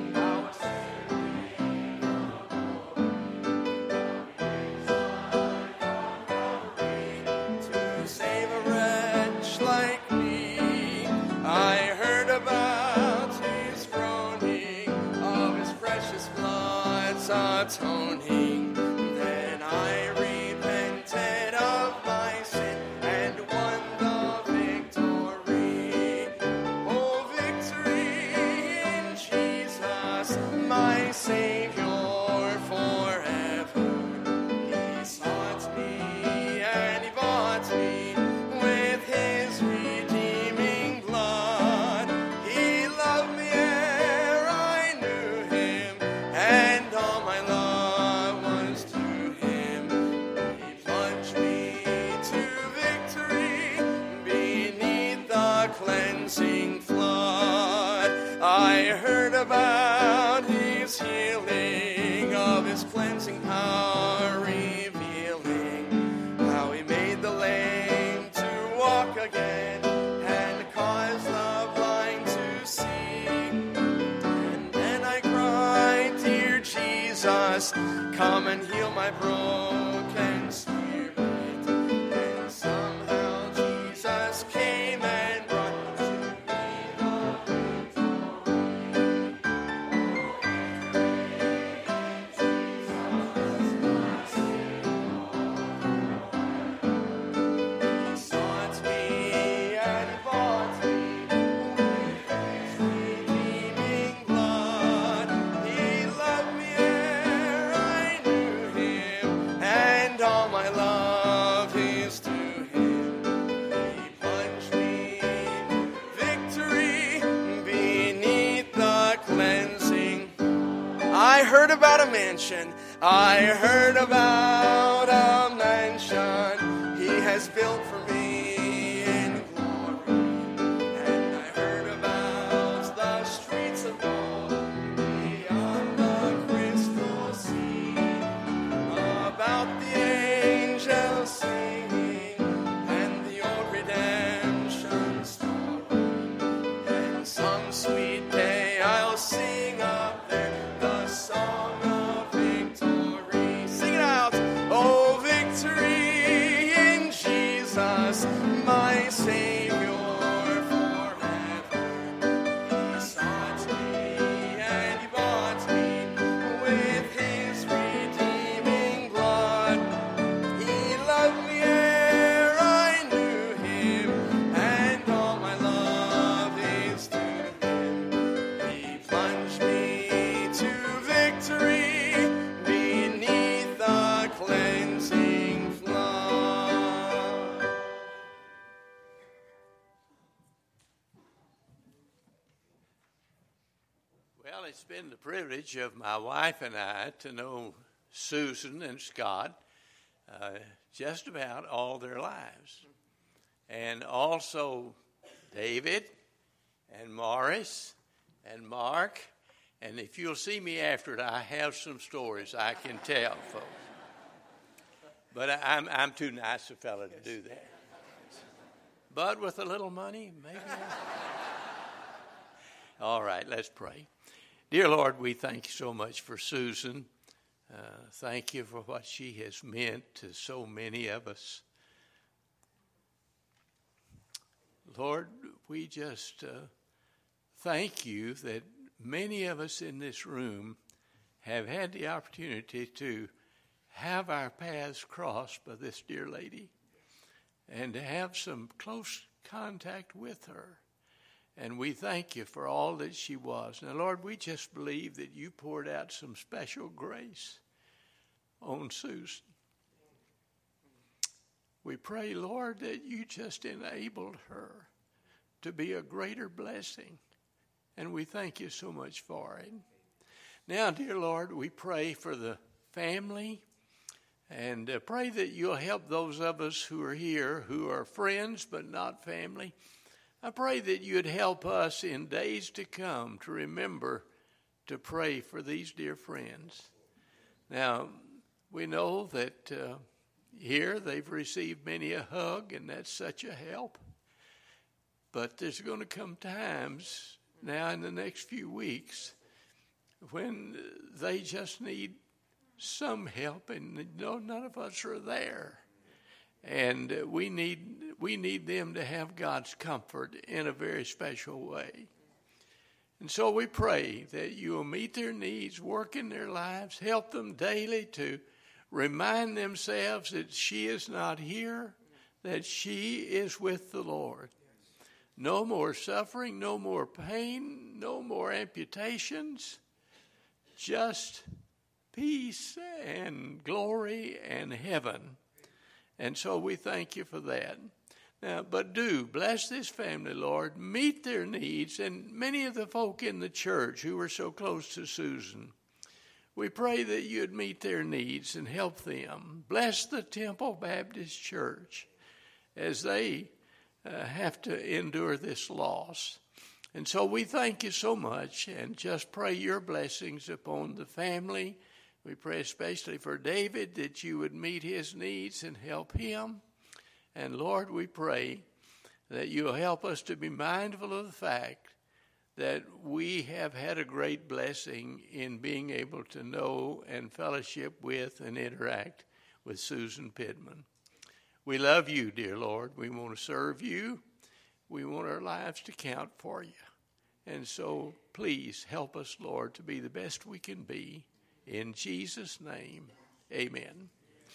Atoning, then I repented of my sin and won the victory. Oh, victory in Jesus, my Savior forever. He sought me and He bought me with His redeeming blood. He loved me ere I knew Him, and all my love was to Him. He plunged me to victory beneath the cleansing flood. I heard about His healing, of His cleansing power revealing how He made the lame to walk again and caused the blind to see. And then I cried, dear Jesus, come and heal my broken spirit. And somehow Jesus came and brought to me the heard about a mansion. I heard about a mansion He has built for me in glory. And I heard about the streets of gold beyond the crystal sea, about the angels singing and the old redemption story. And some sweet day I'll sing up there the song of victory. Sing it out. Oh, victory in Jesus, my Savior forever. He sought me and He bought me with His redeeming blood. He loved me ere I knew Him, and all my love is to Him. He plunged me to victory beneath the cleansing flood. Well, it's been the privilege of my wife and I to know Susan and Scott just about all their lives. And also David and Morris and Mark. And if you'll see me after it, I have some stories I can tell, folks. But I'm too nice a fella to do that. But with a little money, maybe. All right, let's pray. Dear Lord, we thank you so much for Susan. Thank you for what she has meant to so many of us. Lord, we just thank you that many of us in this room have had the opportunity to have our paths crossed by this dear lady and to have some close contact with her. And we thank you for all that she was. Now, Lord, we just believe that you poured out some special grace on Susan. We pray, Lord, that you just enabled her to be a greater blessing. And we thank you so much for it. Now, dear Lord, we pray for the family and pray that you'll help those of us who are here who are friends but not family. I pray that you'd help us in days to come to remember to pray for these dear friends. Now, we know that here they've received many a hug, and that's such a help. But there's going to come times now in the next few weeks when they just need some help, and none of us are there. And we need them to have God's comfort in a very special way. And so we pray that you will meet their needs, work in their lives, help them daily to remind themselves that she is not here, that she is with the Lord. No more suffering, no more pain, no more amputations, just peace and glory and heaven. And so we thank you for that. Now, but do bless this family, Lord. Meet their needs, and many of the folk in the church who were so close to Susan. We pray that you'd meet their needs and help them. Bless the Temple Baptist Church as they have to endure this loss. And so we thank you so much, and just pray your blessings upon the family. We pray especially for David, that you would meet his needs and help him. And Lord, we pray that you'll help us to be mindful of the fact that we have had a great blessing in being able to know and fellowship with and interact with Susan Pittman. We love you, dear Lord. We want to serve you. We want our lives to count for you. And so please help us, Lord, to be the best we can be. In Jesus' name, amen.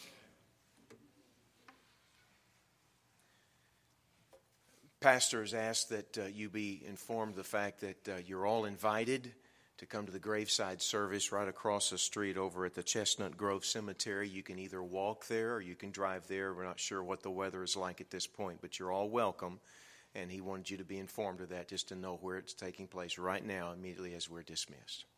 Pastors ask that you be informed of the fact that you're all invited to come to the graveside service right across the street over at the Chestnut Grove Cemetery. You can either walk there or you can drive there. We're not sure what the weather is like at this point, but you're all welcome. And he wanted you to be informed of that, just to know where it's taking place right now, immediately as we're dismissed.